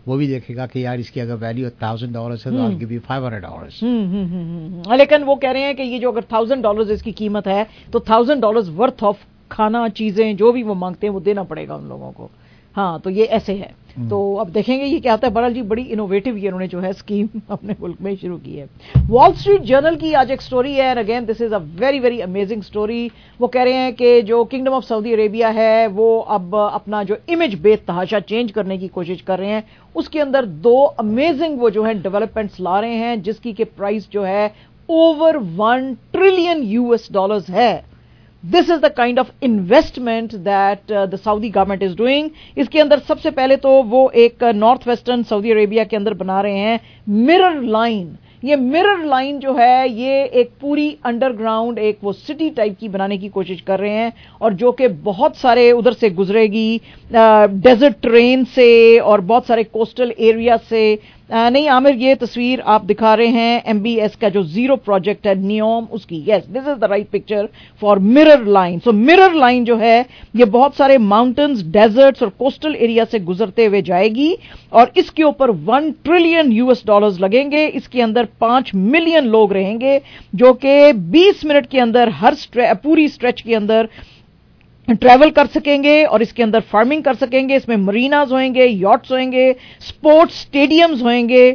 वो भी देखेगा कि यार इसकी अगर वैल्यू $1,000 है तो I'll give you $500. लेकिन वो कह रहे हैं कि ये जो अगर $1,000 इसकी कीमत है तो $1,000 वर्थ ऑफ खाना, चीजें जो भी वो मांगते हैं वो देना पड़ेगा उन लोगों को. हाँ, तो ये ऐसे है. तो अब देखेंगे ये क्या आता है. बहरहाल जी बड़ी इनोवेटिव ये उन्होंने जो है स्कीम अपने मुल्क में शुरू की है. वॉल स्ट्रीट जर्नल की आज एक स्टोरी है, and again this is a very very amazing story. वो कह रहे हैं कि जो किंगडम ऑफ सऊदी अरेबिया है वो अब अपना जो इमेज बेतहाशा चेंज करने की कोशिश कर रहे हैं. उसके अंदर 2 अमेजिंग वो जो है डेवलपमेंट्स ला रहे हैं जिसकी के प्राइस जो है ओवर $1 trillion है. This is the kind of investment that the Saudi government is doing. इसके अंदर सबसे पहले तो वो एक नॉर्थ वेस्टर्न सऊदी अरेबिया के अंदर बना रहे हैं मिरर लाइन. ये मिरर लाइन जो है ये एक पूरी अंडरग्राउंड एक वो सिटी टाइप की बनाने की कोशिश कर रहे हैं, और जो कि बहुत सारे उधर से गुजरेगी, डेजर्ट ट्रेन से और बहुत सारे कोस्टल एरिया से. नहीं आमिर, ये तस्वीर आप दिखा रहे हैं MBS का जो जीरो प्रोजेक्ट है नियोम उसकी. Yes, this is the right picture for mirror line. So mirror line जो है ये बहुत सारे माउंटेन्स, डेजर्ट्स और कोस्टल एरिया से गुजरते हुए जाएगी, और इसके ऊपर $1 trillion लगेंगे. इसके अंदर 5 मिलियन लोग रहेंगे जो कि 20 मिनट के अंदर हर पूरी स्ट्रेच के अंदर ट्रैवल कर सकेंगे, और इसके अंदर फार्मिंग कर सकेंगे. इसमें मरीनाज होंगे, यॉट्स होंगे, स्पोर्ट्स स्टेडियम्स होंगे,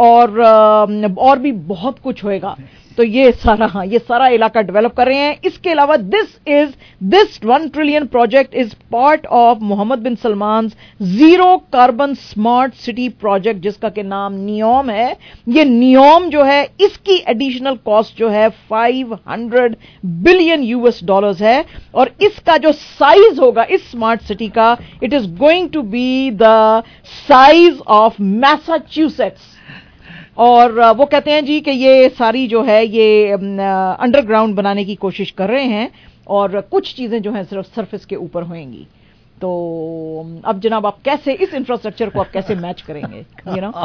और भी बहुत कुछ होएगा. तो ये सारा इलाका डेवलप कर रहे हैं. इसके अलावा this $1 trillion project is part of Mohammed bin Salman zero carbon smart city project जिसका के नाम नियोम है. ये नियोम जो है इसकी एडिशनल कॉस्ट जो है $500 billion है, और इसका जो साइज होगा इस स्मार्ट सिटी का, it is going to be the size of Massachusetts. और वो कहते हैं जी कि ये सारी जो है ये अंडरग्राउंड बनाने की कोशिश कर रहे हैं, और कुछ चीजें जो हैं सिर्फ सरफेस के ऊपर होंगी. तो अब जनाब आप कैसे इस इंफ्रास्ट्रक्चर को आप कैसे मैच करेंगे? You know,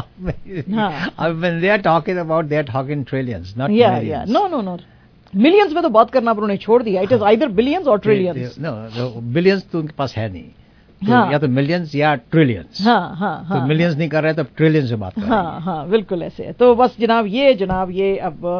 when they are talking about, they are talking trillions, not millions. No. Millions में तो बात करना पर उन्हें छोड़ दिया. इट इज आइदर बिलियंस और ट्रिलियंस. नो, बिलियंस तो उनके पास है नहीं. तो या तो मिलियंस या ट्रिलियंस. तो मिलियंस नहीं कर रहे तो ट्रिलियन से बात कर रहे हैं. हाँ, बिल्कुल ऐसे है. तो बस जनाब ये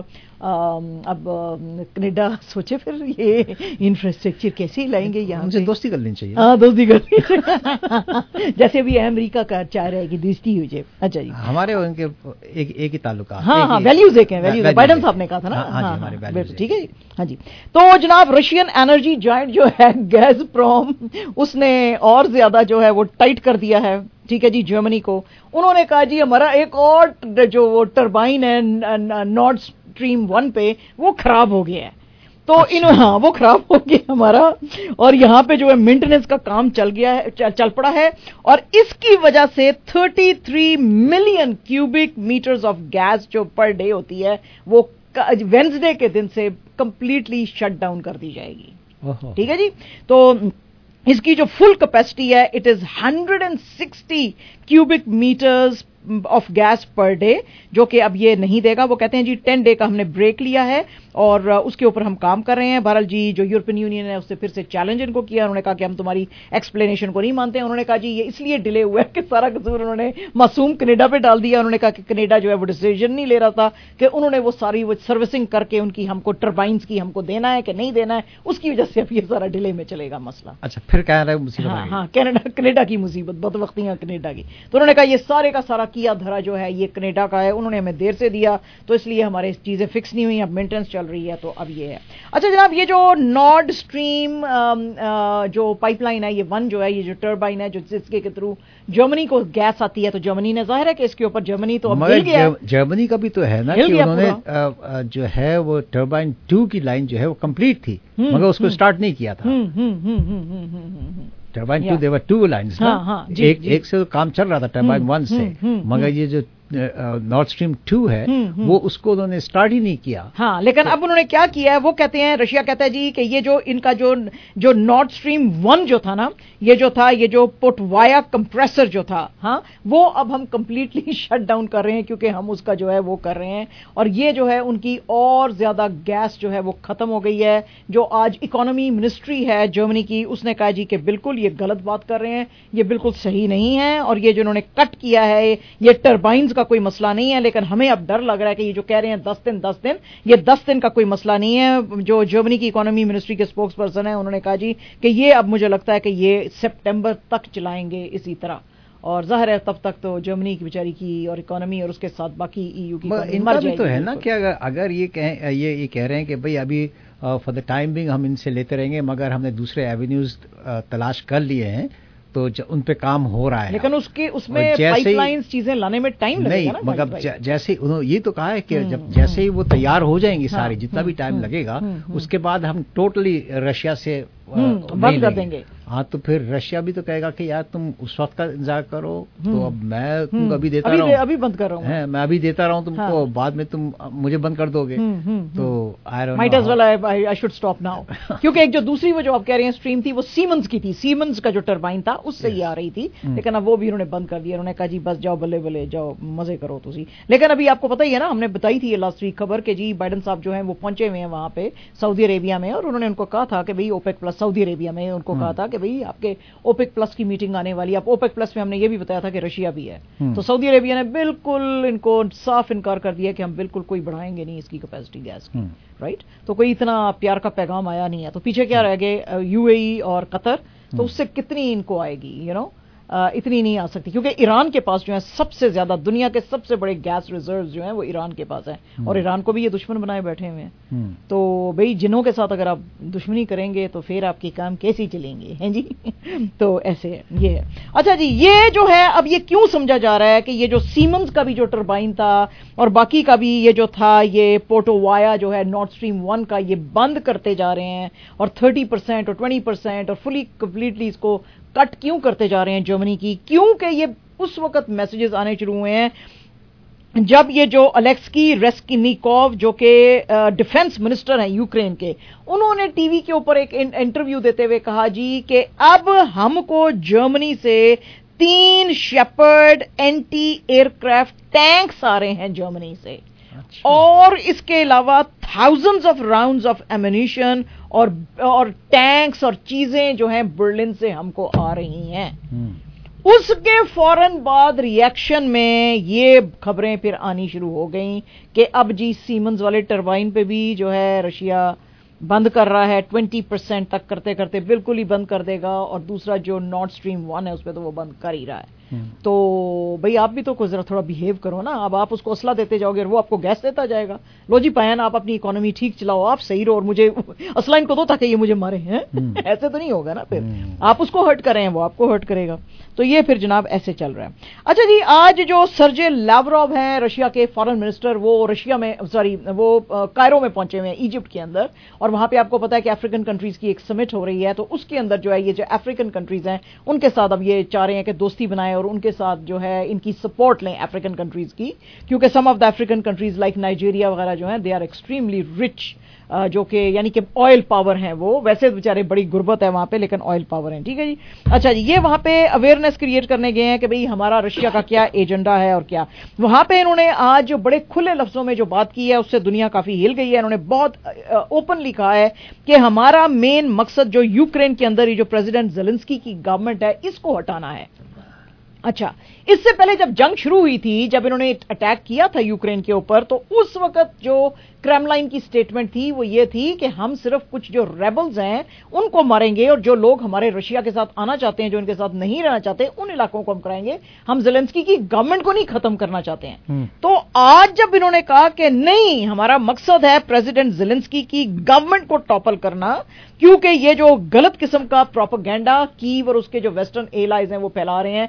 अब कनाडा सोचे फिर ये इंफ्रास्ट्रक्चर कैसे लाएंगे यहाँ. उनसे दोस्ती कर लेनी चाहिए. दोस्ती कर लेनी जैसे अभी अमेरिका का चाह रहा है कि दोस्ती हो जाए. अच्छा जी, हमारे उनके एक ही ताल्लुका. हाँ, वैल्यूज एक है. वैल्यूज बाइडन साहब ने कहा था ना. हाँ, ठीक है जी. हाँ जी. तो जनाब रशियन एनर्जी जायंट जो है गैज़प्रोम, उसने और ज्यादा जो है वो टाइट कर दिया है. ठीक है जी, जर्मनी को. उन्होंने कहा जी हमारा एक और जो वो टरबाइन है नॉर्ड स्ट्रीम 1 पे वो खराब हो गया है. तो वो खराब हो गया हमारा, और यहाँ पे जो है मेंटेनेंस का काम चल पड़ा है, और इसकी वजह से 33 million cubic metres of gas जो पर डे होती है वो वेंसडे के दिन से कंप्लीटली शट डाउन कर दी जाएगी. ठीक है जी. तो इसकी जो फुल कैपेसिटी है it is 160 cubic metres of gas per day, जो कि अब ये नहीं देगा. वो कहते हैं जी 10 डे का हमने ब्रेक लिया है और उसके ऊपर हम काम कर रहे हैं. बहरहाल जी जो यूरोपियन यूनियन है उससे फिर से चैलेंज इनको किया. उन्होंने कहा कि हम तुम्हारी एक्सप्लेनेशन को नहीं मानते हैं. उन्होंने कहा जी ये इसलिए डिले हुआ है कि सारा कसूर उन्होंने मासूम कनाडा पे डाल दिया. उन्होंने कहा कि कनाडा जो है वो डिसीजन नहीं ले रहा था कि उन्होंने वो सारी वो सर्विसिंग करके उनकी हमको टर्बाइंस की हमको देना है कि नहीं देना है. उसकी वजह से अब ये सारा डिले में चलेगा मसला. अच्छा, फिर क्या है मुसीबत? हाँ, कनाडा की मुसीबत, बदबख्तियां कनाडा की. तो उन्होंने कहा ये सारे का सारा किया धरा जो है ये कनाडा का है. उन्होंने हमें देर से दिया तो इसलिए हमारे चीजें फिक्स नहीं हुई. अब मेंटेनेंस चल रही है तो अब ये है. अच्छा जनाब, ये जो नॉर्ड स्ट्रीम जो पाइपलाइन है ये 1 जो है, ये जो टर्बाइन है जो जिसके के थ्रू जर्मनी को गैस आती है, तो जर्मनी ने जाहिर है कि इसके ऊपर जर्मनी तो अब हिल गया. जर्मनी का भी तो है ना कि उन्होंने जो है वो टर्बाइन 2 की लाइन जो है वो कंप्लीट थी मगर उसको स्टार्ट नहीं किया था. टर्बाइन 2 देवर 2 लाइन्स ना. एक से तो काम चल रहा था टर्बाइन 1 से, मगर ये जो नॉर्थ स्ट्रीम 2 है वो उसको उन्होंने स्टार्ट ही नहीं किया। हाँ, लेकिन अब उन्होंने क्या किया है, वो कहते हैं, रशिया कहता है जी कि ये जो इनका जो नॉर्थ स्ट्रीम 1 जो था ना, ये जो पोर्टवाया कंप्रेसर जो था, हाँ, वो अब हम कंप्लीटली शट डाउन कर रहे हैं क्योंकि हम उसका जो है वो कर रहे हैं, और ये जो है उनकी और ज्यादा गैस जो है वो खत्म हो गई है। जो आज इकोनॉमी मिनिस्ट्री है जर्मनी की, उसने कहा जी कि बिल्कुल ये गलत बात कर रहे हैं, ये बिल्कुल सही नहीं है, और ये जो उन्होंने कट किया है ये टर्बाइंस का कोई मसला नहीं है, लेकिन हमें अब डर लग रहा है कि ये जो कह रहे हैं 10 दिन, ये 10 दिन का कोई मसला नहीं है। जो जर्मनी की इकोनॉमी मिनिस्ट्री के स्पोक्स पर्सन है, उन्होंने कहा जी कि ये अब मुझे लगता है कि ये सितंबर तक चलाएंगे इसी तरह, और जाहिर है तब तक तो जर्मनी की बेचारी की और इकोनॉमी और उसके साथ बाकी ईयू की इनका भी तो है ना कि अगर ये कह रहे हैं कि भाई अभी फॉर द टाइम बिंग हम इनसे लेते रहेंगे, मगर हमने दूसरे एवेन्यूज तलाश कर लिए हैं, तो उन पे काम हो रहा है। लेकिन उसमें पाइपलाइंस चीजें लाने में टाइम लगेगा ना। मगर जैसे उन्होंने ये तो कहा है कि जब जैसे ही वो तैयार हो जाएंगी सारी, जितना भी टाइम लगेगा, उसके बाद हम टोटली रशिया से बंद कर देंगे। हाँ, तो फिर रशिया भी तो कहेगा कि यार तुम उस वक्त का इंतजार करो, तो अब मैं तुमको अभी देता रहा हूँ, अभी बंद कर रहा हूँ, मैं अभी देता रहा हूँ तुमको, बाद में तुम मुझे बंद कर दोगे, तो might as well I should stop now. क्योंकि एक जो दूसरी वो जो आप कह रहे हैं स्ट्रीम थी, वो सीमेंस की थी, सीमेंस का जो टरबाइन था उससे ही आ रही थी, लेकिन अब वो भी उन्होंने बंद कर दिया। उन्होंने कहा जी बस जाओ, बल्ले बल्ले जाओ, मजे करो तुसी। लेकिन अभी आपको पता ही है ना, हमने बताई थी ये लास्ट वीक खबर कि जी बाइडन साहब जो है वो पहुंचे हुए हैं वहां पे सऊदी अरेबिया में, और उन्होंने उनको कहा था कि भाई ओपेक प्लस, सऊदी अरेबिया में उनको कहा था कि भाई आपके ओपेक प्लस की मीटिंग आने वाली है। अब ओपेक प्लस में हमने ये भी बताया था कि रशिया भी है, तो सऊदी अरेबिया ने बिल्कुल इनको साफ इनकार कर दिया कि हम बिल्कुल कोई बढ़ाएंगे नहीं इसकी कैपेसिटी गैस की, राइट। तो कोई इतना प्यार का पैगाम आया नहीं है। तो पीछे क्या रह गए, यूएई और कतर, तो उससे कितनी इनको आएगी, इतनी नहीं आ सकती, क्योंकि ईरान के पास जो है सबसे ज्यादा, दुनिया के सबसे बड़े गैस रिजर्व्स जो हैं वो ईरान के पास है, और ईरान को भी ये दुश्मन बनाए बैठे हुए हैं। तो भाई जिन्हों के साथ अगर आप दुश्मनी करेंगे तो फिर आपके काम कैसे चलेंगे, हैं जी। तो ऐसे है, ये है। अच्छा जी, ये जो है अब ये क्यों समझा जा रहा है कि ये जो सीमेंस का भी जो टरबाइन था और बाकी का भी ये जो था, ये पोर्टोवाया जो है नॉर्थ स्ट्रीम 1 का, ये बंद करते जा रहे हैं, और 30% और 20% और फुली कंप्लीटली इसको कट क्यों करते जा रहे हैं जर्मनी की? क्योंकि ये उस वक्त मैसेजेस आने शुरू हुए हैं जब ये जो अलेक्सी रेस्किनिकोव जो कि डिफेंस मिनिस्टर हैं यूक्रेन के, उन्होंने टीवी के ऊपर एक इंटरव्यू देते हुए कहा जी कि अब हमको जर्मनी से 3 शेपर्ड एंटी एयरक्राफ्ट टैंक्स आ रहे हैं जर्मनी से। अच्छा। और इसके अलावा thousands of rounds of ammunition और टैंक्स और चीजें जो हैं बर्लिन से हमको आ रही हैं। उसके फौरन बाद रिएक्शन में ये खबरें फिर आनी शुरू हो गई कि अब जी सीमेंस वाले टरबाइन पे भी जो है रशिया बंद कर रहा है, 20% तक करते करते बिल्कुल ही बंद कर देगा, और दूसरा जो नॉर्थ स्ट्रीम 1 है उस पर तो वो बंद कर ही रहा है। तो भाई आप भी तो कोई जरा थोड़ा बिहेव करो ना। अब आप उसको असला देते जाओगे और वो आपको गैस देता जाएगा। लो जी पायन, आप अपनी इकोनॉमी ठीक चलाओ, आप सही रहो, और मुझे असला इनको दो ताकि ये मुझे मारे हैं। ऐसे तो नहीं होगा ना, फिर आप उसको हर्ट करें वो आपको हर्ट करेगा। तो ये फिर जनाब ऐसे चल रहा है। अच्छा जी, आज जो सर्जे लावरोव हैं रशिया के फॉरेन मिनिस्टर, वो रशिया में वो कायरो में पहुंचे हुए हैं इजिप्ट के अंदर, और वहां पे आपको पता है कि अफ्रीकन कंट्रीज की एक समिट हो रही है। तो उसके अंदर जो है ये जो अफ्रीकन कंट्रीज हैं उनके साथ अब ये चाह रहे हैं कि दोस्ती बनाए और उनके साथ जो है इनकी सपोर्ट लें अफ्रीकन कंट्रीज की, क्योंकि some of the African countries like Nigeria वगैरह जो है दे आर एक्सट्रीमली रिच, जो कि यानी कि ऑयल पावर हैं वो। वैसे बेचारे बड़ी गुर्बत है वहां पे, लेकिन ऑयल पावर है, ठीक है जी। अच्छा जी, ये वहां पे अवेयरनेस क्रिएट करने गए हैं कि भाई हमारा रशिया का क्या एजेंडा है और क्या। वहां पे इन्होंने आज बड़े खुले लफ्जों में जो बात की है उससे दुनिया काफी हिल गई है। इन्होंने बहुत ओपनली कहा है कि हमारा मेन मकसद जो यूक्रेन के अंदर ये जो प्रेसिडेंट ज़ेलेंस्की की गवर्नमेंट है इसको हटाना है। अच्छा, इससे पहले जब जंग शुरू हुई थी, जब इन्होंने अटैक किया था यूक्रेन के ऊपर, तो उस वक्त जो क्रेमलाइन की स्टेटमेंट थी वो ये थी कि हम सिर्फ कुछ जो रेबल्स हैं उनको मारेंगे, और जो लोग हमारे रशिया के साथ आना चाहते हैं, जो इनके साथ नहीं रहना चाहते, उन इलाकों को हम कराएंगे। हम ज़ेलेंस्की की गवर्नमेंट को नहीं खत्म करना चाहते हैं। तो आज जब इन्होंने कहा कि नहीं, हमारा मकसद है प्रेसिडेंट ज़ेलेंस्की की गवर्नमेंट को टॉपल करना, क्योंकि ये जो गलत किस्म का प्रोपेगेंडा कीव और उसके जो वेस्टर्न एलाइज हैं वो फैला रहे हैं कि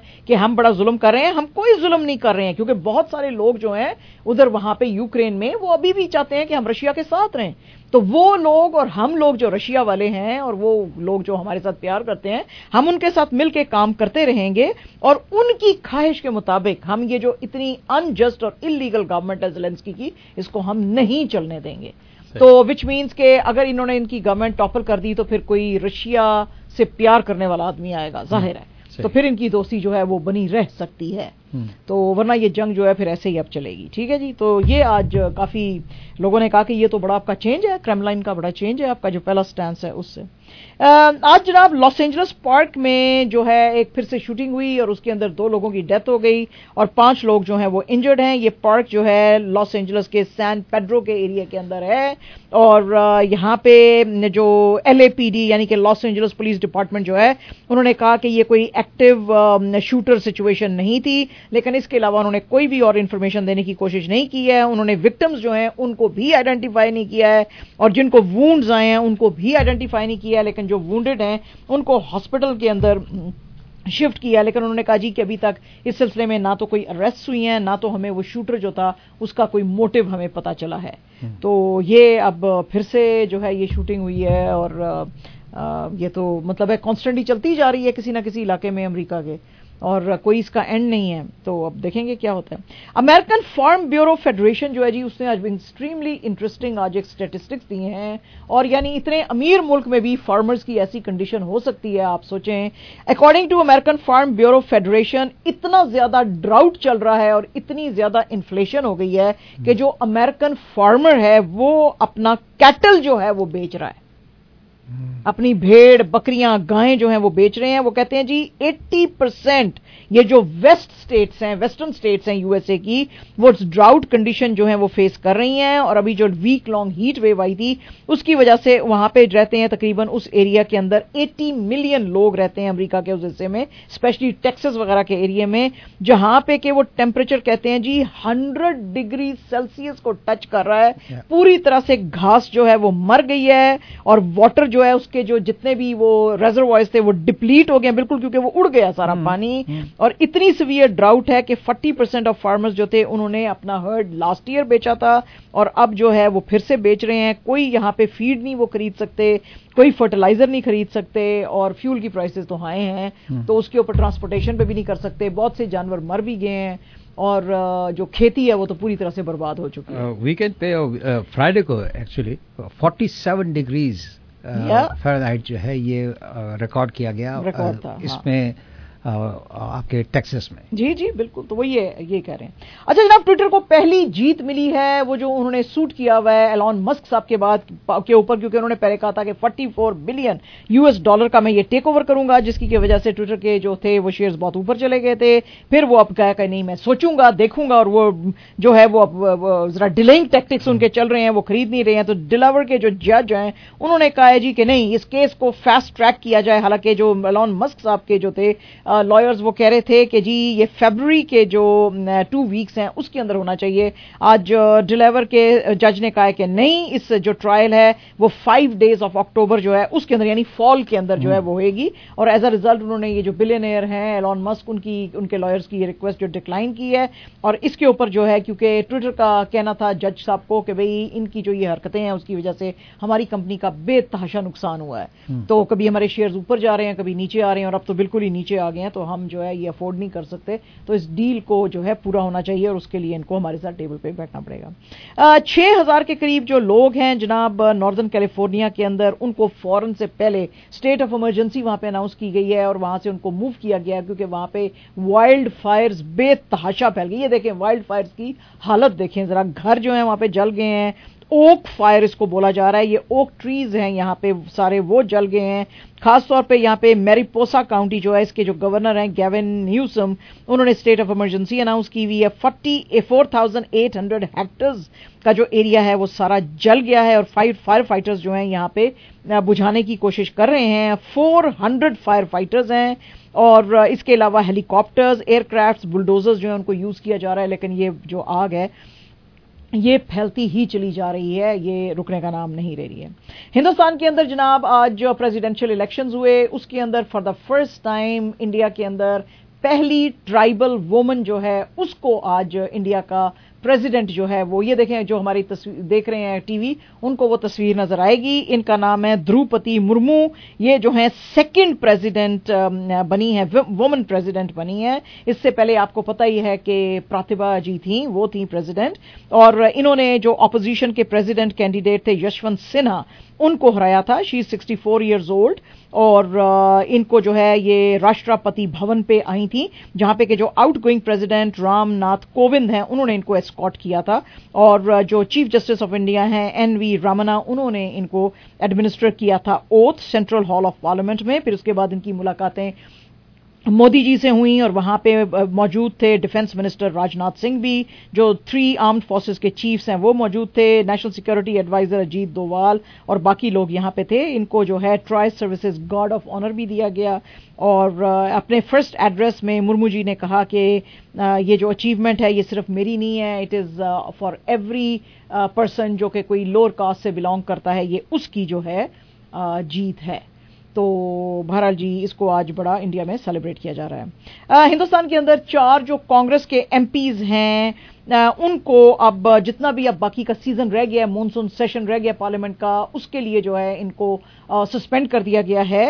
ہم بڑا ظلم کر رہے ہیں. ہم کوئی ظلم نہیں کر رہے ہیں, کیونکہ بہت سارے لوگ جو ہیں ادھر وہاں پہ یوکرین میں وہ ابھی بھی چاہتے ہیں کہ ہم رشیا کے ساتھ رہیں. تو وہ لوگ اور ہم لوگ جو رشیا والے ہیں اور وہ لوگ جو ہمارے ساتھ پیار کرتے ہیں, ہم ان کے ساتھ مل کے کام کرتے رہیں گے, اور ان کی خواہش کے مطابق ہم یہ جو اتنی انجسٹ اور اللیگل گورنمنٹ ہے زیلنسکی کی, اس کو ہم نہیں چلنے دیں گے. تو وچ مینس کہ اگر انہوں نے ان کی گورنمنٹ ٹاپل کر دی تو پھر کوئی رشیا سے پیار کرنے والا آدمی آئے گا, ظاہر ہے, تو پھر ان کی دوستی جو ہے وہ بنی رہ سکتی ہے. تو ورنہ یہ جنگ جو ہے پھر ایسے ہی اب چلے گی. ٹھیک ہے جی. تو یہ آج کافی لوگوں نے کہا کہ یہ تو بڑا آپ کا چینج ہے, کرملائن کا بڑا چینج ہے آپ کا جو پہلا سٹینس ہے اس سے. آج جناب لاس اینجلس پارک میں جو ہے ایک پھر سے شوٹنگ ہوئی اور اس کے اندر 2 لوگوں کی ڈیتھ ہو گئی اور 5 لوگ جو ہیں وہ انجرڈ ہیں. یہ پارک جو ہے لاس اینجلس کے سین پیڈرو کے ایریا کے اندر ہے, اور یہاں پہ جو LAPD یعنی کہ لاس اینجلس پولیس ڈپارٹمنٹ جو ہے, انہوں نے کہا کہ یہ کوئی ایکٹیو شوٹر سچویشن نہیں تھی, لیکن اس کے علاوہ انہوں نے کوئی بھی اور انفارمیشن دینے کی کوشش نہیں کی ہے. انہوں نے وکٹمز جو ہیں ان کو بھی آئیڈینٹیفائی نہیں کیا ہے, اور جن کو وونڈز آئے ہیں ان کو بھی آئیڈینٹیفائی نہیں کیا ہے, لیکن جو وونڈڈ ہیں ان کو ہاسپٹل کے اندر شفٹ کیا. لیکن انہوں نے کہا جی کہ ابھی تک اس سلسلے میں نہ تو کوئی اریسٹ ہوئی ہیں, نہ تو ہمیں وہ شوٹر جو تھا اس کا کوئی موٹو ہمیں پتا چلا ہے. تو یہ اب پھر سے جو ہے یہ شوٹنگ ہوئی ہے, اور یہ تو مطلب ہے کانسٹنٹلی چلتی جا رہی ہے کسی نہ کسی علاقے میں امریکہ کے, اور کوئی اس کا اینڈ نہیں ہے. تو اب دیکھیں گے کیا ہوتا ہے. امریکن فارم بیورو فیڈریشن جو ہے جی, اس نے آج ایکسٹریملی انٹرسٹنگ آج ایک اسٹیٹسٹکس دیے ہیں, اور یعنی اتنے امیر ملک میں بھی فارمرز کی ایسی کنڈیشن ہو سکتی ہے. آپ سوچیں, according to American farm bureau federation اتنا زیادہ ڈراؤٹ چل رہا ہے اور اتنی زیادہ انفلیشن ہو گئی ہے کہ جو امریکن فارمر ہے وہ اپنا کیٹل جو ہے وہ بیچ رہا ہے, اپنی بھیڑ بکریاں گائیں جو ہیں وہ بیچ رہے ہیں. وہ کہتے ہیں جی 80% یہ جو ویسٹ سٹیٹس ہیں, ویسٹرن سٹیٹس ہیں USA کی, وہ ڈراؤٹ کنڈیشن جو ہیں وہ فیس کر رہی ہیں, اور ابھی جو ویک لانگ ہیٹ ویو آئی تھی اس کی وجہ سے وہاں پہ رہتے ہیں تقریباً اس ایریا کے اندر 80 ملین لوگ رہتے ہیں امریکہ کے اس حصے میں, اسپیشلی ٹیکسس وغیرہ کے ایریا میں, جہاں پہ کہ وہ ٹیمپریچر کہتے ہیں جی 100 ڈگری سیلسیس کو ٹچ کر رہا ہے. پوری طرح سے گھاس جو ہے وہ مر گئی ہے, اور واٹر جو ہے اس کے جو جتنے بھی وہ ریزروائرز تھے وہ ڈپلیٹ ہو گئے بالکل, کیونکہ وہ اڑ گیا سارا پانی. اور اتنی سیویئر ڈراؤٹ ہے کہ 40% آف فارمرز جو تھے انہوں نے اپنا ہرڈ لاسٹ ایئر بیچا تھا, اور اب جو ہے وہ پھر سے بیچ رہے ہیں. کوئی یہاں پہ فیڈ نہیں وہ خرید سکتے, کوئی فرٹیلائزر نہیں خرید سکتے, اور فیول کی پرائسز تو ہائی ہیں, تو اس کے اوپر ٹرانسپورٹیشن پہ بھی نہیں کر سکتے. بہت سے جانور مر بھی گئے ہیں, اور جو کھیتی ہے وہ تو پوری طرح سے برباد ہو چکی ہے. ویکینڈ پہ فرائیڈے کو ایکچولی 47 ڈگریز فahrenheit جو ہے یہ ریکارڈ کیا گیا اس میں آپ کے ٹیکسس میں. جی جی بالکل, تو وہ یہ کہہ رہے ہیں. اچھا جناب, ٹویٹر کو پہلی جیت ملی ہے, وہ جو انہوں نے سوٹ کیا ہوا ہے ایلون مسک صاحب کے بعد کے اوپر, کیونکہ انہوں نے پہلے کہا تھا کہ $44 بلین کا میں یہ ٹیک اوور کروں گا, جس کی وجہ سے ٹویٹر کے جو تھے وہ شیئرز بہت اوپر چلے گئے تھے. پھر وہ اب کہا کہ نہیں میں سوچوں گا دیکھوں گا, اور وہ جو ہے وہ اب ذرا ڈیلیئنگ ٹیکٹکس ان کے چل رہے ہیں, وہ خرید نہیں رہے ہیں. تو ڈیلاور کے جو جج ہیں انہوں نے کہا ہے جی کہ نہیں, اس کیس کو فاسٹ ٹریک کیا جائے. حالانکہ جو ایلون مسک صاحب کے جو تھے لائر وہ کہہ رہے تھے کہ جی یہ فیبروری کے جو 2 ویکس ہیں اس کے اندر ہونا چاہیے. آج ڈیلیور کے جج نے کہا ہے کہ نہیں, اس جو ٹرائل ہے وہ 5 days of October جو ہے اس کے اندر یعنی فال کے اندر جو ہے وہ ہوئے گی. اور ایز اے ریزلٹ انہوں نے یہ جو بلینئر ہیں ایلون مسک ان کے لائرز کی ریکویسٹ جو ڈکلائن کی ہے. اور اس کے اوپر جو ہے کیونکہ ٹویٹر کا کہنا تھا جج صاحب کو کہ بھئی ان کی جو یہ حرکتیں ہیں اس کی وجہ سے ہماری کمپنی کا بے تحاشا نقصان ہوا ہے. تو کبھی ہمارے شیئرز اوپر جا رہے ہیں, کبھی نیچے آ رہے ہیں, اور اب تو بالکل ہی نیچے آ گئے ہیں, تو ہم جو ہے یہ افورڈ نہیں کر سکتے. تو اس ڈیل کو جو ہے پورا ہونا چاہیے, اور اس کے لیے ان کو ہمارے ساتھ ٹیبل پہ بیٹھنا پڑے گا. 6000 کے قریب جو لوگ ہیں جناب ناردرن کیلیفورنیا کے اندر, ان کو فوراً سے پہلے اسٹیٹ آف ایمرجنسی وہاں پہ اناؤنس کی گئی ہے, اور وہاں سے ان کو موو کیا گیا کیونکہ وہاں پہ وائلڈ فائرز بے تحاشا پھیل گئی. یہ دیکھیں وائلڈ فائرز کی حالت دیکھیں ذرا, گھر جو ہیں وہاں پہ جل گئے ہیں. اوک فائر اس کو بولا جا رہا ہے, یہ اوک ٹریز ہیں یہاں پہ سارے وہ جل گئے ہیں. خاص طور پہ یہاں پہ میریپوسا کاؤنٹی جو ہے اس کے جو گورنر ہیں گیون نیوسم, انہوں نے اسٹیٹ آف ایمرجنسی اناؤنس کی ہوئی ہے. 4800 ہیکٹرز کا جو ایریا ہے وہ سارا جل گیا ہے, اور فائر فائٹرز جو ہیں یہاں پہ بجھانے کی کوشش کر رہے ہیں. 400 فائر فائٹرز ہیں, اور اس کے علاوہ helicopters, aircrafts, bulldozers جو ہیں ان کو یوز کیا جا رہا ہے. لیکن یہ جو آگ ہے یہ پھیلتی ہی چلی جا رہی ہے, یہ رکنے کا نام نہیں لے رہی ہے. ہندوستان کے اندر جناب آج جو پریزیڈنشیل الیکشنز ہوئے اس کے اندر for the first time India کے اندر पहली ट्राइबल वुमन जो है उसको आज इंडिया का प्रेसिडेंट जो है वो, ये देखें जो हमारी तस्वीर देख रहे हैं टीवी, उनको वो तस्वीर नजर आएगी। इनका नाम है द्रौपदी मुर्मू। ये जो है सेकंड प्रेसिडेंट बनी है, वुमन प्रेसिडेंट बनी है। इससे पहले आपको पता ही है कि प्रतिभा जी थी, वो थी प्रेसिडेंट, और इन्होंने जो ऑपोजिशन के प्रेसिडेंट कैंडिडेट थे यशवंत सिन्हा, उनको हराया था। शी 64 इयर्स ओल्ड, और इनको जो है ये राष्ट्रपति भवन पे आई थी, जहां पे के जो आउटगोइंग प्रेसिडेंट रामनाथ कोविंद हैं उन्होंने इनको एस्कॉर्ट किया था, और जो चीफ जस्टिस ऑफ इंडिया हैं एनवी रमना, उन्होंने इनको एडमिनिस्टर किया था oath central hall of parliament में। फिर उसके बाद इनकी मुलाकातें मोदी जी से हुई, और वहां पे मौजूद थे डिफेंस मिनिस्टर राजनाथ सिंह भी, जो 3 आर्म्ड फोर्सेस के चीफ्स हैं वो मौजूद थे, national security adviser Ajit Doval और बाकी लोग यहां पे थे। इनको जो है tri services guard of honour भी दिया गया। और अपने फर्स्ट एड्रेस में मुर्मू जी ने कहा कि ये जो अचीवमेंट है ये सिर्फ मेरी नहीं है, it is for every person जो कि कोई लोअर कास्ट से बिलोंग करता है, ये उसकी जो है जीत है। तो बहरहाल जी इसको आज बड़ा इंडिया में सेलिब्रेट किया जा रहा है। हिंदुस्तान के अंदर 4 जो कांग्रेस के एमपीज हैं उनको अब जितना भी अब बाकी का सीजन रह गया है, मॉनसून सेशन रह गया पार्लियामेंट का, उसके लिए जो है इनको सस्पेंड कर दिया गया है।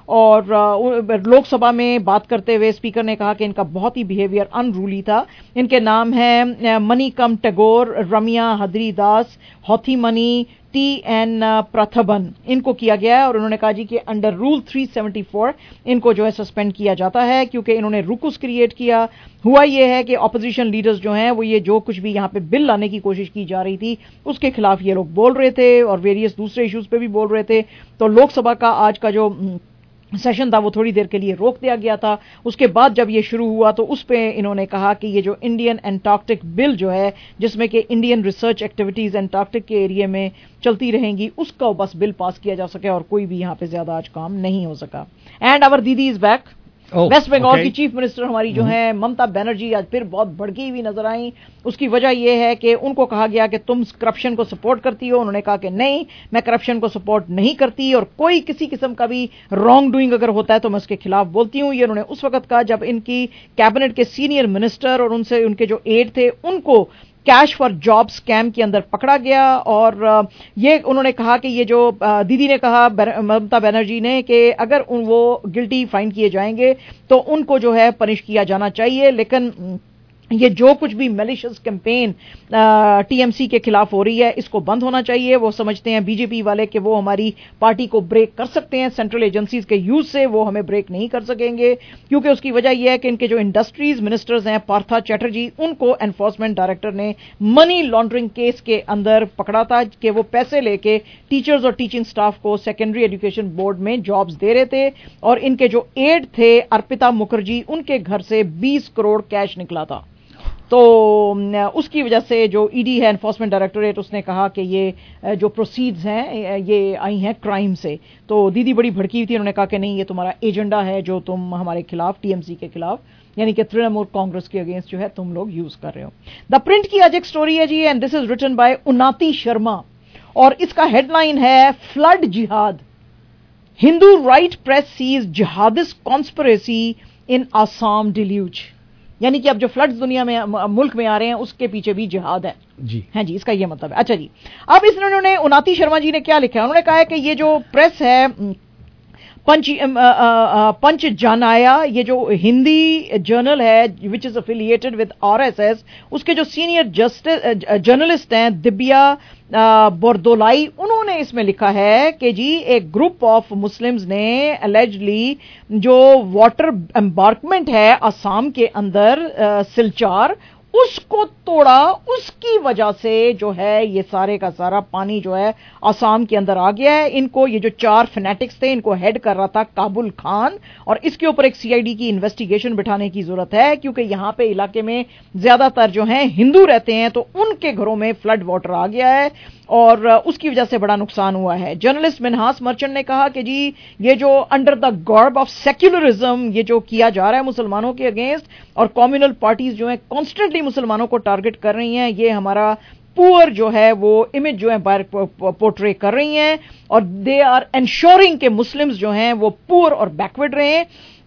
और लोकसभा में बात करते हुए स्पीकर ने कहा कि इनका बहुत ही बिहेवियर अनरूली था। इनके नाम हैं मणिकम टैगोर, रमिया हदरीदास, हॉथीमनी, टी.एन. प्रथबन, इनको किया गया है। और उन्होंने कहा जी कि अंडर रूल 374 इनको जो है सस्पेंड किया जाता है क्योंकि इन्होंने रुकुस क्रिएट किया। हुआ ये है कि ऑपोजिशन लीडर्स जो हैं वो ये जो कुछ भी यहाँ पे बिल लाने की कोशिश की जा रही थी उसके खिलाफ ये लोग बोल रहे थे, और वेरियस दूसरे इश्यूज पे भी बोल रहे थे। तो लोकसभा का आज का जो सेशन था वो थोड़ी देर के लिए रोक दिया गया था। उसके बाद जब ये शुरू हुआ तो उस पे इन्होंने कहा कि ये जो इंडियन एंटार्कटिक बिल जो है, जिसमें कि इंडियन रिसर्च एक्टिविटीज एंटार्कटिक के एरिया में चलती रहेंगी, उसका बस बिल पास किया जा सके, और कोई भी यहाँ पे ज्यादा आज काम नहीं हो सका। And our Didi is back. West Bengal की चीफ मिनिस्टर हमारी जो है ममता बनर्जी आज फिर बहुत भड़की हुई नजर आई। उसकी वजह यह है कि उनको कहा गया कि तुम करप्शन को सपोर्ट करती हो। उन्होंने कहा कि नहीं, मैं करप्शन को सपोर्ट नहीं करती, और कोई किसी किस्म का भी रॉन्ग डूइंग अगर होता है तो मैं उसके खिलाफ बोलती हूं। ये उन्होंने उस वक्त कहा जब इनकी कैबिनेट के सीनियर मिनिस्टर और उनसे उनके जो एड थे उनको कैश फॉर जॉब स्कैम के अंदर पकड़ा गया। और ये उन्होंने कहा कि ये जो दीदी ने कहा ममता बनर्जी ने कि अगर वो गिल्टी फाइंड किए जाएंगे तो उनको जो है पनिश किया जाना चाहिए, लेकिन ये जो कुछ भी मैलिशियस कैंपेन टीएमसी के खिलाफ हो रही है इसको बंद होना चाहिए। वो समझते हैं बीजेपी वाले कि वो हमारी पार्टी को ब्रेक कर सकते हैं, सेंट्रल एजेंसीज के यूज से वो हमें ब्रेक नहीं कर सकेंगे, क्योंकि उसकी वजह यह है कि इनके जो इंडस्ट्रीज मिनिस्टर्स हैं पार्था चैटर्जी, उनको एनफोर्समेंट डायरेक्टर ने मनी लॉन्ड्रिंग केस के अंदर पकड़ा था कि वो पैसे लेके टीचर्स और टीचिंग स्टाफ को सेकेंडरी एजुकेशन बोर्ड में जॉब्स दे रहे थे। और इनके जो एड थे अर्पिता मुखर्जी, उनके घर से 20 करोड़ कैश निकला था। तो उसकी वजह से जो ईडी है एनफोर्समेंट डायरेक्टोरेट, उसने कहा कि ये जो प्रोसीड्स हैं ये आई हैं क्राइम से। तो दीदी बड़ी भड़की हुई थी, उन्होंने कहा कि नहीं, ये तुम्हारा एजेंडा है जो तुम हमारे खिलाफ, टीएमसी के खिलाफ, यानी कि तृणमूल कांग्रेस के अगेंस्ट जो है तुम लोग यूज कर रहे हो। द प्रिंट की आज एक स्टोरी है जी, and this is written by Unnati Sharma, और इसका हेडलाइन है flood jihad, Hindu right press sees jihadist conspiracy in Assam deluge. यानी कि अब जो फ्लड्स दुनिया में मुल्क में आ रहे हैं उसके पीछे भी जिहाद है जी। हैं जी, इसका ये मतलब है। अच्छा जी, अब इसने उन्नति शर्मा जी ने क्या लिखा है, उन्होंने कहा है कि ये जो प्रेस है पंच जानाया, ये जो हिंदी जर्नल है which is affiliated with RSS, उसके जो सीनियर जर्नलिस्ट हैं दिव्या बोरदोलाई, उन्होंने इसमें लिखा है कि जी एक ग्रुप ऑफ मुस्लिम्स ने अलेजली जो वाटर एम्बार्कमेंट है असम के अंदर सिलचार, उसको तोड़ा, उसकी वजह से जो है ये सारे का सारा पानी जो है असम के अंदर आ गया है। इनको ये जो 4 फैनेटिक्स थे इनको हेड कर रहा था काबुल खान, और इसके ऊपर एक सीआईडी की इन्वेस्टिगेशन बिठाने की जरूरत है, क्योंकि यहां पे इलाके में ज्यादातर जो हैं हिंदू रहते हैं, तो उनके घरों में फ्लड वाटर आ गया है और उसकी वजह से बड़ा नुकसान हुआ है। जर्नलिस्ट मिनहास मर्चेंट ने कहा कि जी ये जो under the garb of secularism ये जो किया जा रहा है मुसलमानों के अगेंस्ट, और कम्युनल पार्टीज जो है कॉन्स्टेंटली मुसलमानों को टारगेट कर रही हैं, ये हमारा पुअर जो है वो इमेज जो है बाहर पोर्ट्रे कर रही हैं, और दे आर एंश्योरिंग के मुस्लिम्स जो हैं वो पुअर और बैकवर्ड रहे।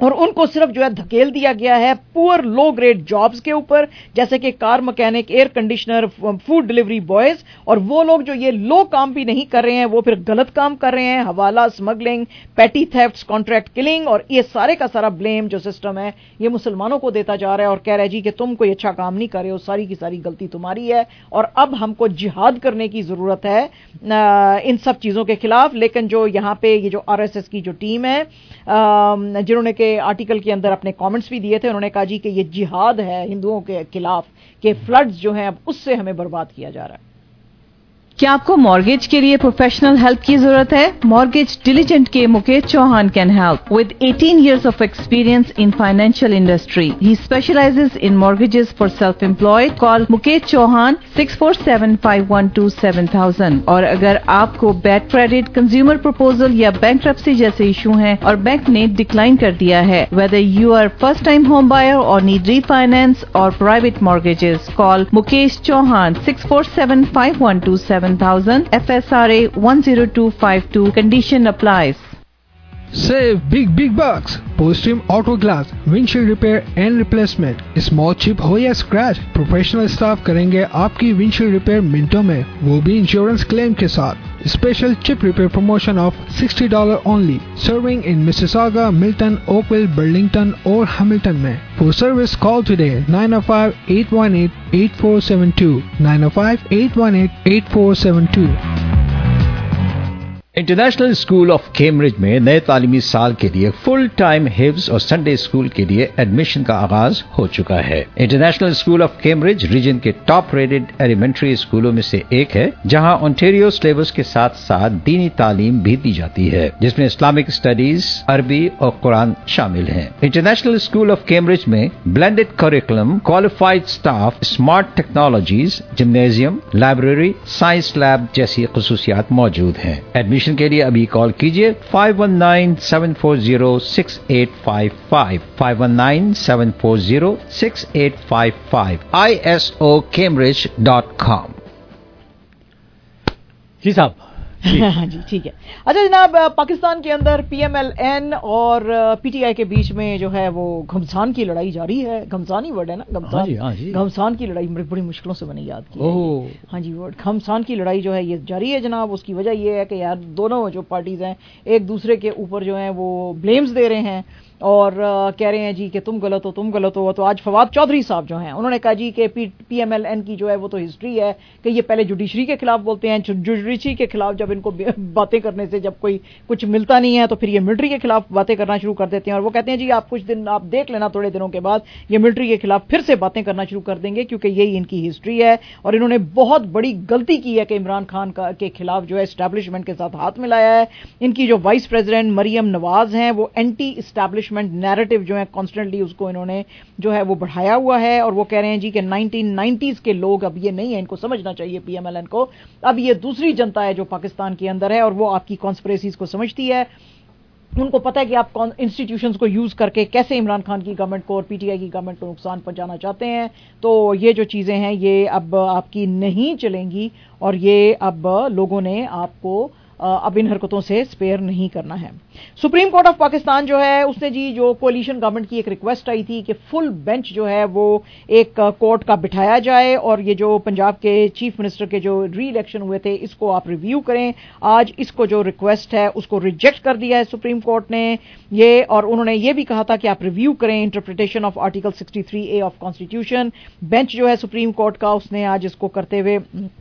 اور ان کو صرف جو ہے دھکیل دیا گیا ہے پور لو گریڈ جابز کے اوپر، جیسے کہ car mechanic, air conditioner, food delivery boys. اور وہ لوگ جو یہ لو کام بھی نہیں کر رہے ہیں وہ پھر غلط کام کر رہے ہیں، حوالہ، اسمگلنگ، پیٹی تھیفٹس، کانٹریکٹ کلنگ. اور یہ سارے کا سارا بلیم جو سسٹم ہے یہ مسلمانوں کو دیتا جا رہا ہے اور کہہ رہا ہے جی کہ تم کوئی اچھا کام نہیں کر رہے ہو، ساری کی ساری غلطی تمہاری ہے اور اب ہم کو جہاد کرنے کی ضرورت ہے ان سب چیزوں کے خلاف. لیکن جو یہاں پہ یہ جو RSS کی جو ٹیم ہے جنہوں نے کہ آرٹیکل کے اندر اپنے کامنٹس بھی دیے تھے، انہوں نے کہا جی کہ یہ جہاد ہے ہندوؤں کے خلاف کہ فلڈز جو ہیں اب اس سے ہمیں برباد کیا جا رہا ہے. کیا آپ کو مارگیج کے لیے پروفیشنل ہیلپ کی ضرورت ہے؟ مارگیج ڈیلیجنٹ کے Mukesh Chauhan can help with 18 years of experience in financial industry. He specializes in mortgages for self-employed. Call Mukesh Chauhan 647-512-7000. اور اگر آپ کو بیڈ کریڈٹ، کنزیومر پروپوزل یا بینکرپسی جیسے ایشو ہیں اور بینک نے ڈکلائن کر دیا ہے، whether you are first time home buyer or need refinance or private mortgages, call Mukesh Chauhan 647-512-7000. FSRA 10252. Condition applies. Save big bucks. Post-trim auto glass, windshield repair and replacement. Small chip हो या scratch, professional staff करेंगे आपकी windshield repair मिनटों में, वो भी insurance claim के साथ. Special chip repair promotion of $60 only. Serving in Mississauga, Milton, Oakville, Burlington or Hamilton में. For service call today 905-818-8472. 905-818-8472. International school of Cambridge میں نئے تعلیمی سال کے لیے فل ٹائم حفظ اور سنڈے اسکول کے لیے ایڈمیشن کا آغاز ہو چکا ہے. International school of Cambridge region کے ٹاپ ریٹڈ ایلیمنٹری اسکولوں میں سے ایک ہے جہاں اونٹیریو سلیبس کے ساتھ ساتھ دینی تعلیم بھی دی جاتی ہے جس میں اسلامک اسٹڈیز، عربی اور قرآن شامل ہیں. انٹرنیشنل اسکول آف کیمبرج میں blended curriculum, qualified staff, smart technologies, gymnasium, library, science lab جیسی خصوصیات موجود ہیں. ایڈمیشن کے لیے ابھی کال کیجیے 519-740-6855 519-740-6855 isocambridge.com. جی صاحب. ہاں جی ٹھیک ہے. اچھا جناب، پاکستان کے اندر PMLN اور PTI کے بیچ میں جو ہے وہ گھمسان کی لڑائی جاری ہے. گھمسان ہی ورڈ ہے نا، گھمسان کی لڑائی بڑی مشکلوں سے میں نے یاد کی. ہاں جی ورڈ گھمسان کی لڑائی جو ہے یہ جاری ہے جناب. اس کی وجہ یہ ہے کہ یار دونوں جو پارٹیز ہیں ایک دوسرے کے اوپر جو ہیں وہ بلیمز دے رہے ہیں اور کہہ رہے ہیں جی کہ تم غلط ہو. تو آج فواد چودھری صاحب جو ہیں انہوں نے کہا جی کہ PMLN کی جو ہے وہ تو ہسٹری ہے کہ یہ پہلے جوڈیشری کے خلاف بولتے ہیں، جوڈیشری کے خلاف جب ان کو باتیں کرنے سے جب کوئی کچھ ملتا نہیں ہے تو پھر یہ ملٹری کے خلاف باتیں کرنا شروع کر دیتے ہیں. اور وہ کہتے ہیں جی آپ کچھ دن آپ دیکھ لینا، تھوڑے دنوں کے بعد یہ ملٹری کے خلاف پھر سے باتیں کرنا شروع کر دیں گے کیونکہ یہی ان کی ہسٹری ہے. اور انہوں نے بہت بڑی غلطی کی ہے کہ عمران خان کے خلاف جو ہے اسٹیبلشمنٹ کے ساتھ ہاتھ ملایا ہے. ان کی جو وائس پریزیڈنٹ مریم نواز ہیں وہ اینٹی اسٹیبلشمنٹ نیریٹو جو ہے کانسٹنٹلی اس کو انہوں نے جو ہے وہ بڑھایا ہوا ہے. اور وہ کہہ رہے ہیں جی کہ 1990s کے لوگ اب یہ نہیں ہے، ان کو سمجھنا چاہیے PMLN کو. اب یہ دوسری جنتا ہے جو پاکستان کے اندر ہے اور وہ آپ کی کانسپریسیز کو سمجھتی ہے. ان کو پتہ ہے کہ آپ انسٹیٹیوشنز کو یوز کر کے کیسے عمران خان کی گورنمنٹ کو اور PTI کی گورنمنٹ کو نقصان پہنچانا چاہتے ہیں. تو یہ جو چیزیں ہیں یہ اب آپ کی نہیں چلیں گی اور یہ اب لوگوں نے آپ کو اب ان حرکتوں سے سپیئر نہیں کرنا ہے. سپریم کورٹ آف پاکستان جو ہے اس نے جی جو کولیشن گورنمنٹ کی ایک ریکویسٹ آئی تھی کہ فل بینچ جو ہے وہ ایک کورٹ کا بٹھایا جائے اور یہ جو پنجاب کے چیف منسٹر کے جو ری الیکشن ہوئے تھے اس کو آپ ریویو کریں. آج اس کو جو ریکویسٹ ہے اس کو ریجیکٹ کر دیا ہے سپریم کورٹ نے یہ، اور انہوں نے یہ بھی کہا تھا کہ آپ ریویو کریں interpretation of article 63A of constitution. Bench جو ہے سپریم کورٹ کا اس نے آج اس کو کرتے ہوئے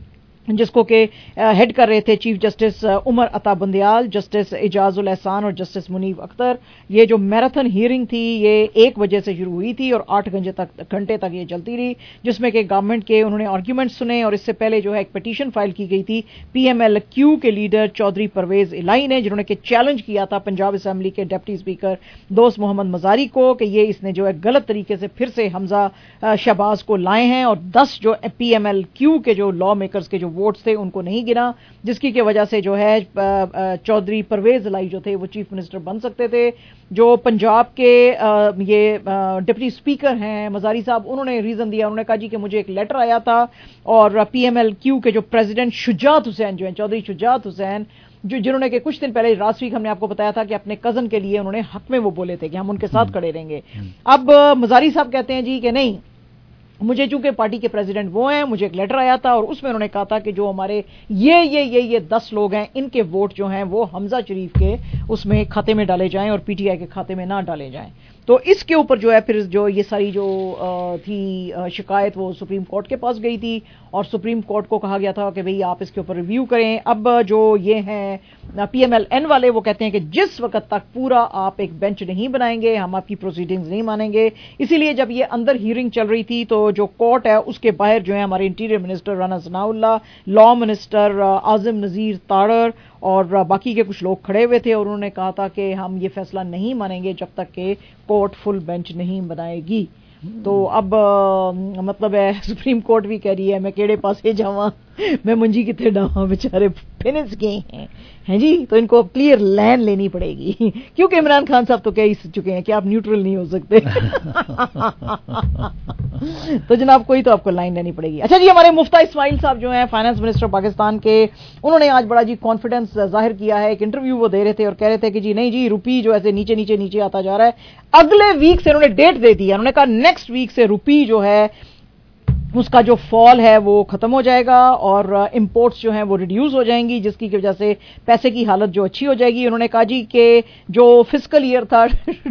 جس کو کہ ہیڈ کر رہے تھے chief justice Umar Ata Bandial, justice اعجاز الاحسان اور جسٹس منیب اختر. یہ جو میراتھن ہیئرنگ تھی یہ 1 بجے سے شروع ہوئی تھی اور 8 گھنٹے تک یہ چلتی رہی جس میں کہ گورنمنٹ کے انہوں نے آرگیومنٹ سنے. اور اس سے پہلے جو ہے ایک پٹیشن فائل کی گئی تھی PMLQ کے لیڈر چودھری پرویز الہی نے جنہوں نے کہ چیلنج کیا تھا پنجاب اسمبلی کے ڈپٹی اسپیکر دوست محمد مزاری کو کہ یہ اس نے جو ہے غلط طریقے سے پھر سے حمزہ شہباز کو لائے ہیں اور 10 جو PMLQ کے جو لا میکرز کے جو वोट्स थे उनको नहीं गिना, जिसकी की वजह से जो है चौधरी परवेज लाई जो थे वो चीफ मिनिस्टर बन सकते थे। जो पंजाब के ये डिप्टी स्पीकर हैं मजारी साहब, उन्होंने रीजन दिया, उन्होंने कहा जी कि मुझे एक लेटर आया था और PMLQ के जो प्रेसिडेंट शुजात हुसैन जो हैं, चौधरी शुजात हुसैन, जो जिन्होंने कि कुछ दिन पहले लास्ट वीक हमने आपको बताया था कि अपने कजन के लिए उन्होंने हक में वो बोले थे कि हम उनके साथ खड़े रहेंगे। अब मजारी साहब कहते हैं जी कि नहीं, मुझे चूंकि पार्टी के प्रेसिडेंट वो हैं, मुझे एक लेटर आया था और उसमें उन्होंने कहा था कि जो हमारे ये 10 लोग हैं इनके वोट जो हैं वो हमजा शरीफ के उसमें खाते में डाले जाएं और PTI के खाते में ना डाले जाएं। तो इसके ऊपर जो है फिर जो ये सारी जो थी शिकायत वो सुप्रीम कोर्ट के पास गई थी और सुप्रीम कोर्ट को कहा गया था कि भाई आप इसके ऊपर रिव्यू करें। अब जो ये हैं PMLN वाले वो कहते हैं कि जिस वक्त तक पूरा आप एक बेंच नहीं बनाएंगे हम आपकी प्रोसीडिंग्स नहीं मानेंगे। इसीलिए जब ये अंदर हियरिंग चल रही थी तो जो कोर्ट है उसके बाहर जो है हमारे interior minister Rana Sanaullah, law minister Azam Nazir Tarar और बाकी के कुछ लोग खड़े हुए थे और उन्होंने कहा था कि हम ये फैसला नहीं मानेंगे जब तक कि कोर्ट फुल बेंच नहीं बनाएगी। तो अब मतलब है सुप्रीम कोर्ट भी कह रही है मैं केड़े पासे जावा, मैं मुंजी कितने डावा, बेचारे फिनिश गए हैं जी। तो इनको अब क्लियर लाइन लेनी पड़ेगी क्योंकि इमरान खान साहब तो कह ही चुके हैं कि आप न्यूट्रल नहीं हो सकते तो जनाब कोई तो आपको लाइन लेनी पड़ेगी। अच्छा जी, हमारे मुफ्ता इस्माइल साहब जो हैं फाइनेंस मिनिस्टर पाकिस्तान के, उन्होंने आज बड़ा जी कॉन्फिडेंस जाहिर किया है। एक इंटरव्यू वो दे रहे थे और कह रहे थे कि जी नहीं जी रुपी जो ऐसे नीचे नीचे नीचे आता जा रहा है। अगले वीक से उन्होंने डेट दे दी है, उन्होंने कहा नेक्स्ट वीक से रुपी जो है उसका जो फॉल है वो खत्म हो जाएगा और इंपोर्ट्स जो हैं वो रिड्यूस हो जाएंगी, जिसकी की वजह से पैसे की हालत जो अच्छी हो जाएगी। उन्होंने कहा जी कि जो फिस्कल ईयर था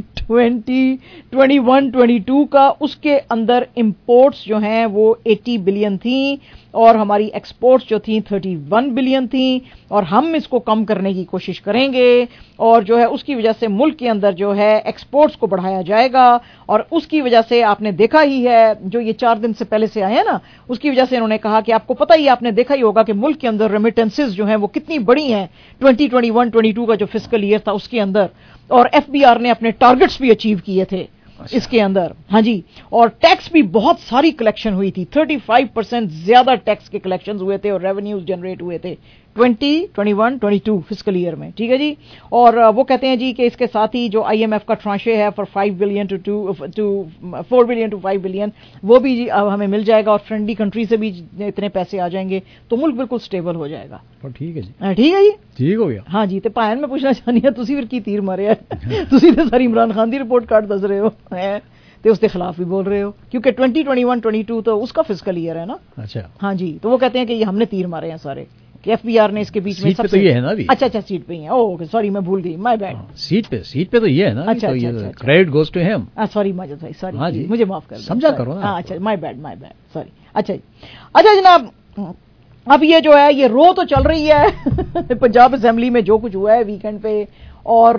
2021-22 का उसके अंदर इंपोर्ट्स जो हैं वो 80 बिलियन थी और हमारी एक्सपोर्ट्स जो थी 31 बिलियन थी और हम इसको कम करने की कोशिश करेंगे और जो है उसकी वजह से मुल्क के अंदर जो है एक्सपोर्ट्स को बढ़ाया जाएगा। और उसकी वजह से आपने देखा ही है जो ये 4 दिन से पहले से आए हैं ना, उसकी वजह से इन्होंने कहा कि आपको पता ही आपने देखा ही होगा कि मुल्क के अंदर रेमिटेंसेस जो हैं वो कितनी बड़ी हैं 2021-22 का जो फिस्कल ईयर था उसके अंदर, और FBR ने अपने टारगेट्स भी अचीव किए थे इसके अंदर। हाँ जी, और टैक्स भी बहुत सारी कलेक्शन हुई थी, 35% ज्यादा टैक्स के कलेक्शन हुए थे और रेवेन्यूज जनरेट हुए थे 2021-22 फिस्कल ईयर में। ठीक है जी, और वो कहते हैं जी कि इसके साथ ही जो IMF का ट्रांशे है फॉर 4 बिलियन टू 5 बिलियन वो भी जी अब हमें मिल जाएगा और फ्रेंडली कंट्री से भी इतने पैसे आ जाएंगे तो मुल्क बिल्कुल स्टेबल हो जाएगा। ठीक है जी, ठीक है जी, ठीक हो गया। हाँ जी, तो पायन में पूछना चाहनी है तुसी फिर की तीर मारे है तुसी तो सारी इमरान खान की रिपोर्ट कार्ड दस रहे हो है तो उसके खिलाफ भी बोल रहे हो क्योंकि 2021-22 तो उसका फिस्कल ईयर है ना। अच्छा, हाँ जी, तो वो कहते हैं कि ये हमने तीर मारे हैं सारे कि FBR ने इसके बीच में सबसे तो ये है ना अभी। अच्छा सीट पे ही है, ओके सॉरी मैं भूल गई, माय बैड। सीट पे तो ये है ना। अच्छा, तो ये credit goes to him. Sorry Majid भाई, सॉरी। हाँ जी, मुझे माफ कर दो, समझा करो ना। अच्छा माय बैड सॉरी। अच्छा जनाब, अब ये जो है ये रो तो चल रही है पंजाब असेंबली में जो कुछ हुआ है वीकेंड पे, और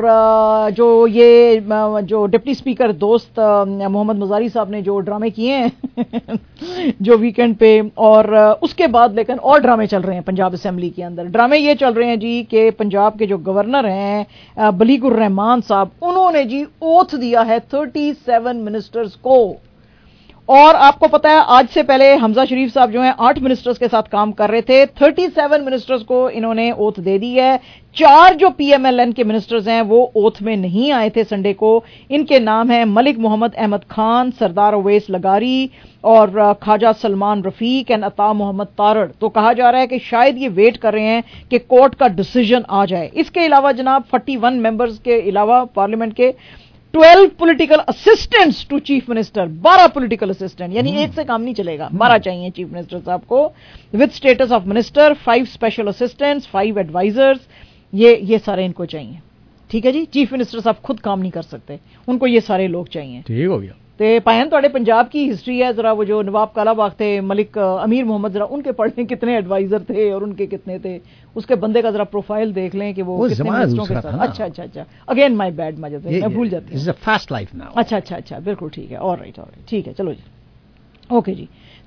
जो डिप्टी स्पीकर दोस्त मोहम्मद मजारी साहब ने जो ड्रामे किए हैं जो वीकेंड पे, और उसके बाद लेकिन और ड्रामे चल रहे हैं पंजाब असेंबली के अंदर। ड्रामे ये चल रहे हैं जी कि पंजाब के जो गवर्नर हैं बलीगुर रहमान साहब, उन्होंने जी ओथ दिया है 37 मिनिस्टर्स को। और आपको पता है आज से पहले हमजा शरीफ साहब जो हैं 8 मिनिस्टर्स के साथ काम कर रहे थे, 37 मिनिस्टर्स को इन्होंने ओथ दे दी है। 4 जो PMLN के मिनिस्टर्स हैं वो ओथ में नहीं आए थे संडे को। इनके नाम हैं मलिक मोहम्मद अहमद खान, सरदार अवैस लगारी और ख्वाजा सलमान रफीक एंड अता मोहम्मद तारड़। तो कहा जा रहा है कि शायद ये वेट कर रहे हैं कि कोर्ट का डिसीजन आ जाए। इसके अलावा जनाब 41 मेंबर्स के अलावा पार्लियामेंट के 12 political assistants to chief minister, 12 political assistant, यानी एक से काम नहीं चलेगा, 12 चाहिए चीफ मिनिस्टर साहब को with status of minister, 5 special assistants, 5 advisors, ये सारे इनको चाहिए। ठीक है जी, चीफ मिनिस्टर साहब खुद काम नहीं कर सकते, उनको ये सारे लोग चाहिए। ठीक हो गया। तो पायन थोड़े पंजाब की हिस्ट्री है, जरा वो जो नवाब कालाबाग थे मलिक अमीर मोहम्मद, जरा उनके पढ़ने कितने एडवाइजर थे और उनके कितने थे, उसके बंदे का जरा प्रोफाइल देख लें कि वो कितने मिनिस्टरों के साथ। अच्छा अगेन माय बैड, मैं भूल जाती हूँ। Fast life now. अच्छा बिल्कुल ठीक है, ऑलराइट ठीक है, चलो जी, ओके जी।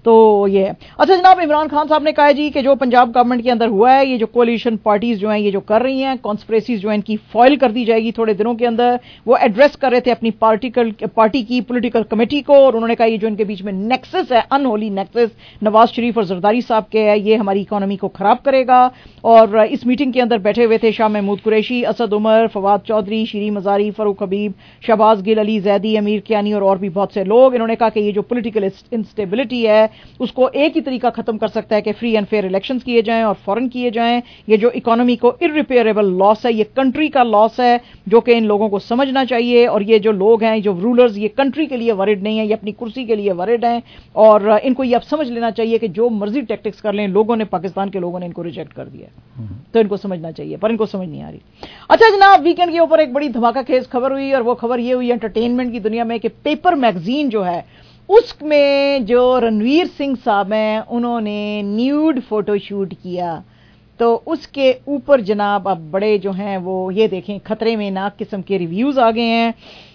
तो ये है। अच्छा जनाब, इमरान खान साहब ने कहा है जी कि जो पंजाब गवर्नमेंट के अंदर हुआ है, ये जो कोलिशन पार्टीज जो हैं ये जो कर रही हैं, कॉन्स्पिरेसीज जो हैं इनकी फॉइल कर दी जाएगी थोड़े दिनों के अंदर। वो एड्रेस कर रहे थे अपनी पार्टी की पॉलिटिकल कमेटी को, और उन्होंने कहा ये जो इनके बीच में नेक्सस है, अनहोली नेक्सस नवाज शरीफ और जरदारी साहब के है, ये हमारी इकोनॉमी को खराब करेगा। और इस मीटिंग के अंदर बैठे हुए थे शाह महमूद कुरैशी, असद उमर, फवाद चौधरी, शीरी मजारी, फरूक हबीब, शहबाज गिल, अली जैदी, अमीर कियानी और भी बहुत से लोग। इन्होंने कहा कि ये जो पॉलिटिकल इंस्टेबिलिटी है उसको एक ही तरीका खत्म कर सकता है कि फ्री एंड फेयर इलेक्शंस किए जाएं और फौरन किए जाएं। ये जो इकोनॉमी को इररिपेयरेबल लॉस है, ये कंट्री का लॉस है जो कि इन लोगों को समझना चाहिए। और ये जो लोग हैं, जो रूलर्स, ये कंट्री के लिए वरिड नहीं है, ये अपनी कुर्सी के लिए वरिड हैं, और इनको ये अब समझ लेना चाहिए कि जो मर्जी टैक्टिक्स कर लें, लोगों ने, पाकिस्तान के लोगों ने इनको रिजेक्ट कर दिया, तो इनको समझना चाहिए, पर इनको समझ नहीं आ रही। अच्छा जनाब, वीकेंड के ऊपर एक बड़ी धमाका खेज खबर हुई, और वो खबर ये हुई एंटरटेनमेंट की दुनिया में कि पेपर मैगजीन जो है उसमें जो रणवीर सिंह साहब हैं उन्होंने न्यूड फोटो शूट किया। तो उसके ऊपर जनाब अब बड़े जो हैं वो ये देखें खतरे में नाक किस्म के रिव्यूज आ गए हैं,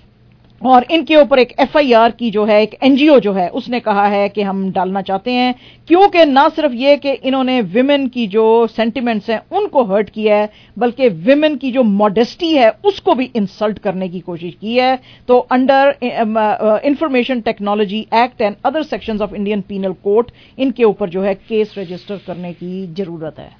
और इनके ऊपर एक एफआईआर की जो है एक एनजीओ जो है उसने कहा है कि हम डालना चाहते हैं, क्योंकि ना सिर्फ ये कि इन्होंने विमेन की जो सेंटिमेंट्स हैं उनको हर्ट किया है, बल्कि विमेन की जो मॉडेस्टी है उसको भी इंसल्ट करने की कोशिश की है। तो under information technology act and other sections of Indian penal code इनके ऊपर जो है केस रजिस्टर करने की जरूरत है।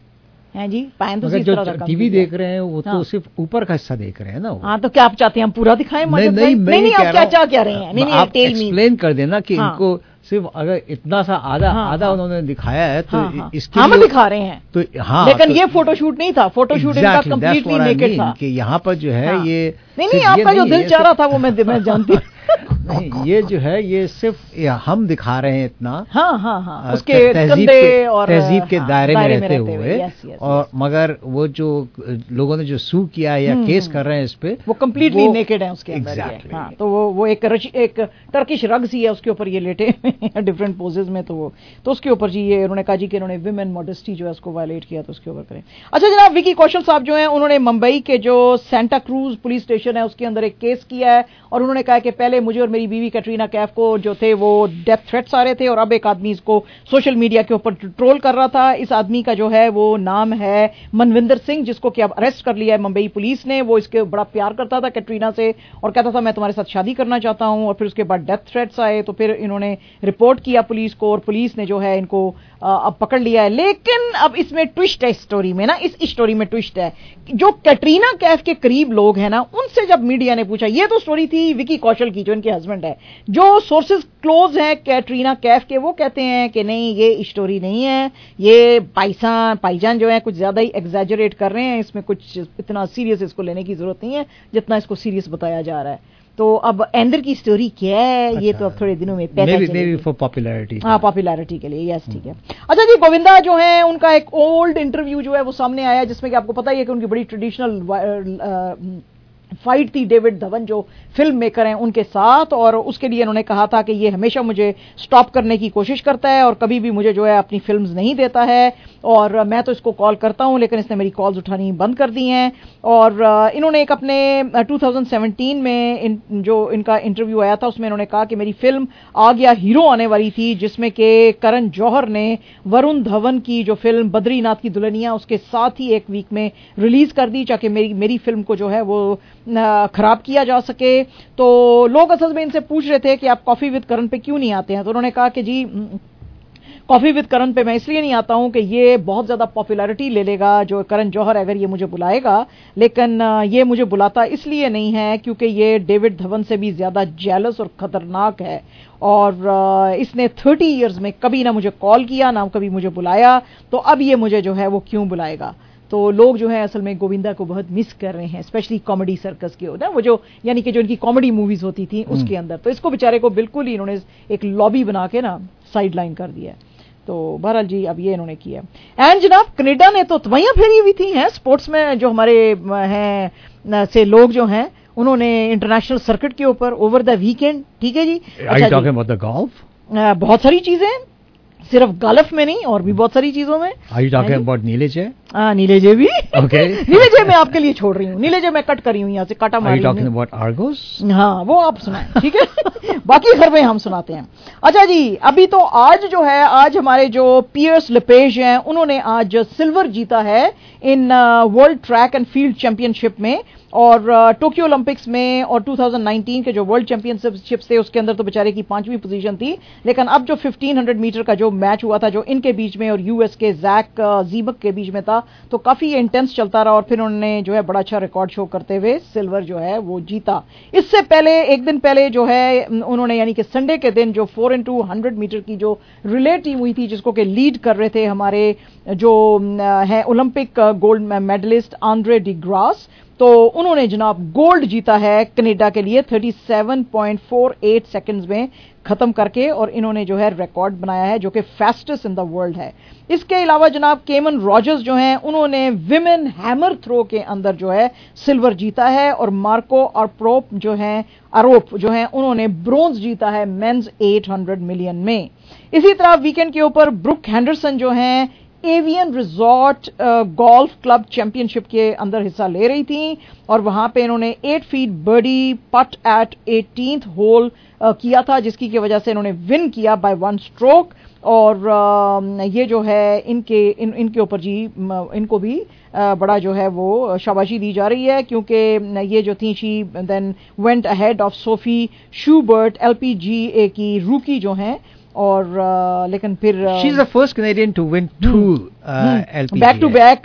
हैं जी, पायन तो जो टीवी देख रहे हैं वो तो सिर्फ ऊपर का हिस्सा देख रहे हैं ना। हाँ, तो क्या आप चाहते हैं हम पूरा दिखाएं? नहीं, आप क्या कह रहे हैं? नहीं, आप एक्सप्लेन कर देना कि इनको सिर्फ अगर इतना सा आधा उन्होंने दिखाया है तो इसके हम दिखा रहे हैं तो हाँ, लेकिन ये फोटोशूट नहीं था, फोटोशूट इनका कंप्लीटली नेकेड था कि यहाँ पर जो है ये नहीं, आपका जो दिल चाह रहा था वो मैं जानती हूँ। नहीं, ये जो है ये सिर्फ हम दिखा रहे हैं इतना, हाँ, उसके कंधे और तहजीब के दायरे में रहते हुए, और मगर वो जो लोगों ने जो सू किया या केस कर रहे हैं इस पे वो कम्प्लीटली नेकेड है उसके अंदर। हाँ, तो वो एक टर्किश रग सी है, उसके ऊपर ये लेटे डिफरेंट पोजेज में, तो उसके ऊपर जी ये उन्होंने कहा जी कि इन्होंने विमेन मॉडेस्टी जो है उसको वायलेट किया, तो उसके ऊपर करें। अच्छा जनाब, विकी कौशल साहब जो हैं उन्होंने मुंबई के जो सेंटा क्रूज पुलिस स्टेशन है उसके अंदर एक केस किया है, और उन्होंने कहा कि पहले मुझे और मेरी बीवी कैटरीना कैफ को जो थे वो डेथ थ्रेट्स आ रहे थे, और अब एक आदमी इसको सोशल मीडिया के ऊपर ट्रोल कर रहा था। इस आदमी का जो है वो नाम है मनविंदर सिंह, जिसको कि अब अरेस्ट कर लिया है मुंबई पुलिस ने। वो इसके बड़ा प्यार करता था कैटरीना से और कहता था मैं तुम्हारे साथ शादी करना चाहता हूं, और फिर उसके बाद डेथ थ्रेट्स आए, तो फिर इन्होंने रिपोर्ट किया पुलिस को, और पुलिस ने जो है इनको अब पकड़ लिया है। लेकिन अब इसमें ट्विस्ट है, इस स्टोरी में ना, इस स्टोरी में ट्विस्ट है। जो कैटरीना कैफ के करीब लोग हैं ना, उनसे जब मीडिया ने पूछा, ये तो स्टोरी थी विकी कौशल की जो इनके हस्बैंड है, जो सोर्सेज क्लोज हैं कैटरीना कैफ के, वो कहते हैं कि नहीं ये स्टोरी नहीं है, ये पाईजान जो है कुछ ज्यादा ही एग्जैजरेट कर रहे हैं, इसमें कुछ इतना सीरियस इसको लेने की जरूरत नहीं है जितना इसको सीरियस बताया जा रहा है। तो अब अंदर की स्टोरी क्या है, अच्छा, ये तो अब थोड़े दिनों में पता चलेगी। फॉर पॉपुलैरिटी, हाँ, पॉपुलैरिटी के लिए, यस, ठीक है। अच्छा जी, गोविंदा जो है उनका एक ओल्ड इंटरव्यू जो है वो सामने आया, जिसमें कि आपको पता ही है कि उनकी बड़ी ट्रेडिशनल फाइट थी डेविड धवन जो फिल्म मेकर हैं उनके साथ, और उसके लिए उन्होंने कहा था कि ये हमेशा मुझे स्टॉप करने की कोशिश करता है और कभी भी मुझे जो है अपनी फिल्म्स नहीं देता है, और मैं तो इसको कॉल करता हूं लेकिन इसने मेरी कॉल्स उठानी बंद कर दी हैं। और इन्होंने एक अपने 2017 में जो इनका इंटरव्यू आया था उसमें इन्होंने कहा कि मेरी फिल्म आ गया हीरो आने वाली थी, जिसमें कि करण जौहर ने वरुण धवन की जो फिल्म बद्रीनाथ की दुल्हनिया उसके साथ ही एक वीक में रिलीज कर दी, ताकि मेरी फिल्म को जो है वो खराब किया जा सके। तो लोग असल में इनसे पूछ रहे थे कि आप कॉफी विद करण पे क्यों नहीं आते हैं, तो उन्होंने कहा कि जी कॉफी विद करण पे मैं इसलिए नहीं आता हूं कि ये बहुत ज्यादा पॉपुलैरिटी ले लेगा जो करण जौहर अगर ये मुझे बुलाएगा, लेकिन ये मुझे बुलाता इसलिए नहीं है क्योंकि ये डेविड धवन से भी ज्यादा जेलस और खतरनाक है, और इसने 30 इयर्स में कभी ना मुझे कॉल किया ना कभी मुझे बुलाया, तो अब ये मुझे जो है वो क्यों बुलाएगा। तो लोग जो है असल में गोविंदा को बहुत मिस कर रहे हैं, स्पेशली कॉमेडी सर्कस के होता है वो जो यानी कि जो इनकी कॉमेडी मूवीज होती थी उसके अंदर, तो इसको बेचारे को बिल्कुल ही इन्होंने एक लॉबी बना के ना साइड लाइन कर दिया। तो बहरहाल जी अब ये इन्होंने किया। एंड जनाब कनाडा ने तो तवैयां फेरी हुई थी हैं स्पोर्ट्स में, जो हमारे हैं से लोग जो हैं उन्होंने इंटरनेशनल सर्किट के ऊपर ओवर द वीकेंड, ठीक है जी, गोल्फ, बहुत सारी चीजें सिर्फ गोल्फ में नहीं और भी बहुत सारी चीजों में। नीले चाय, नीलेजे भी Okay. नीलेजे मैं आपके लिए छोड़ रही हूँ, नीलेजे मैं कट करी हूँ यहाँ से, काटा Are मारी you talking हूँ। about Argos? हाँ वो आप सुनाएं, ठीक है। बाकी खबरें हम सुनाते हैं। अच्छा जी, अभी तो आज जो है, आज हमारे जो पियर्स लेपेज हैं उन्होंने आज सिल्वर जीता है in world track and field championship में, और टोक्यो ओलंपिक्स में और 2019 के जो वर्ल्ड चैंपियनशिप्स थे उसके अंदर तो बेचारे की 5वीं पोजीशन थी, लेकिन अब जो 1500 मीटर का जो मैच हुआ था जो इनके बीच में और यूएस के जैक जीबक के बीच में था, तो काफी इंटेंस चलता रहा और फिर उन्होंने जो है बड़ा अच्छा रिकॉर्ड शो करते हुए सिल्वर जो है वो जीता। इससे पहले एक दिन पहले जो है उन्होंने, यानी कि संडे के दिन, जो 4x100 मीटर की जो रिले टीम हुई थी जिसको कि लीड कर रहे थे हमारे जो है Olympic gold medallist Andre De Grasse, तो उन्होंने जनाब गोल्ड जीता है कनाडा के लिए 37.48 सेकंड्स में खत्म करके, और इन्होंने जो है रिकॉर्ड बनाया है जो कि फास्टेस्ट इन द वर्ल्ड है। इसके अलावा जनाब केमन रॉजर्स जो हैं उन्होंने विमेन हैमर थ्रो के अंदर जो है सिल्वर जीता है, और मार्को आरोप जो हैं उन्होंने ब्रोंज जीता है मेंस 800 मिलियन में। इसी तरह वीकेंड के ऊपर ब्रुक हैंडरसन जो हैं Evian resort golf club championship के अंदर हिस्सा ले रही थी, और वहां पे इन्होंने 8 feet birdie putt at 18th hole किया था, जिसकी की वजह से इन्होंने विन किया बाय 1 स्ट्रोक। और ये जो है इनके ऊपर जी इनको भी बड़ा जो है वो शाबाशी दी जा रही है, क्योंकि ये जो थी she then went ahead of Sophie Schubert LPGA की रूकी जो हैं, और लेकिन फिर she is the first Canadian to win 2 LPGA back to back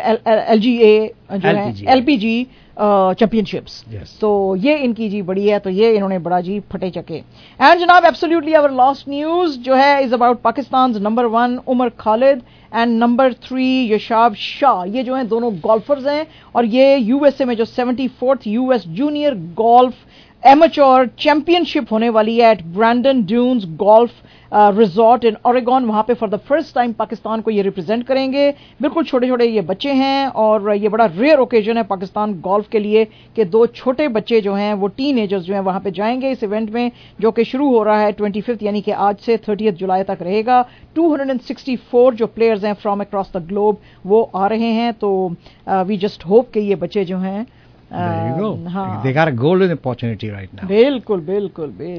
LGA जो है LPG चैंपियनशिप्स। तो ये इनकी जी बड़ी है, तो ये इन्होंने बड़ा जी फटे चके। एंड जनाब एब्सोल्युटली आवर लास्ट न्यूज जो है is about Pakistan number 1 Umar Khalid and number 3 Yashab Shah. ये जो है दोनों गोल्फर्स हैं, और ये यूएसए में जो 74th US junior golf amateur championship होने वाली है at Brandon Dunes golf resort in Oregon, वहां पे for the first time Pakistan को ये रिप्रेजेंट करेंगे। बिल्कुल छोटे छोटे ये बच्चे हैं, और ये बड़ा रेयर ओकेजन है पाकिस्तान गोल्फ के लिए कि 2 छोटे बच्चे जो हैं वो टीनेजर्स जो हैं वहां पे जाएंगे इस इवेंट में, जो कि शुरू हो रहा है 25 यानी कि आज से 30 जुलाई तक रहेगा। 264 जो प्लेयर्स हैं फ्रॉम अक्रॉस द ग्लोब वो आ रहे हैं, तो वी जस्ट होप कि ये बच्चे जो हैं There you go. They got a golden opportunity right now. बिल्कुल बिल्कुल बिल्कुल।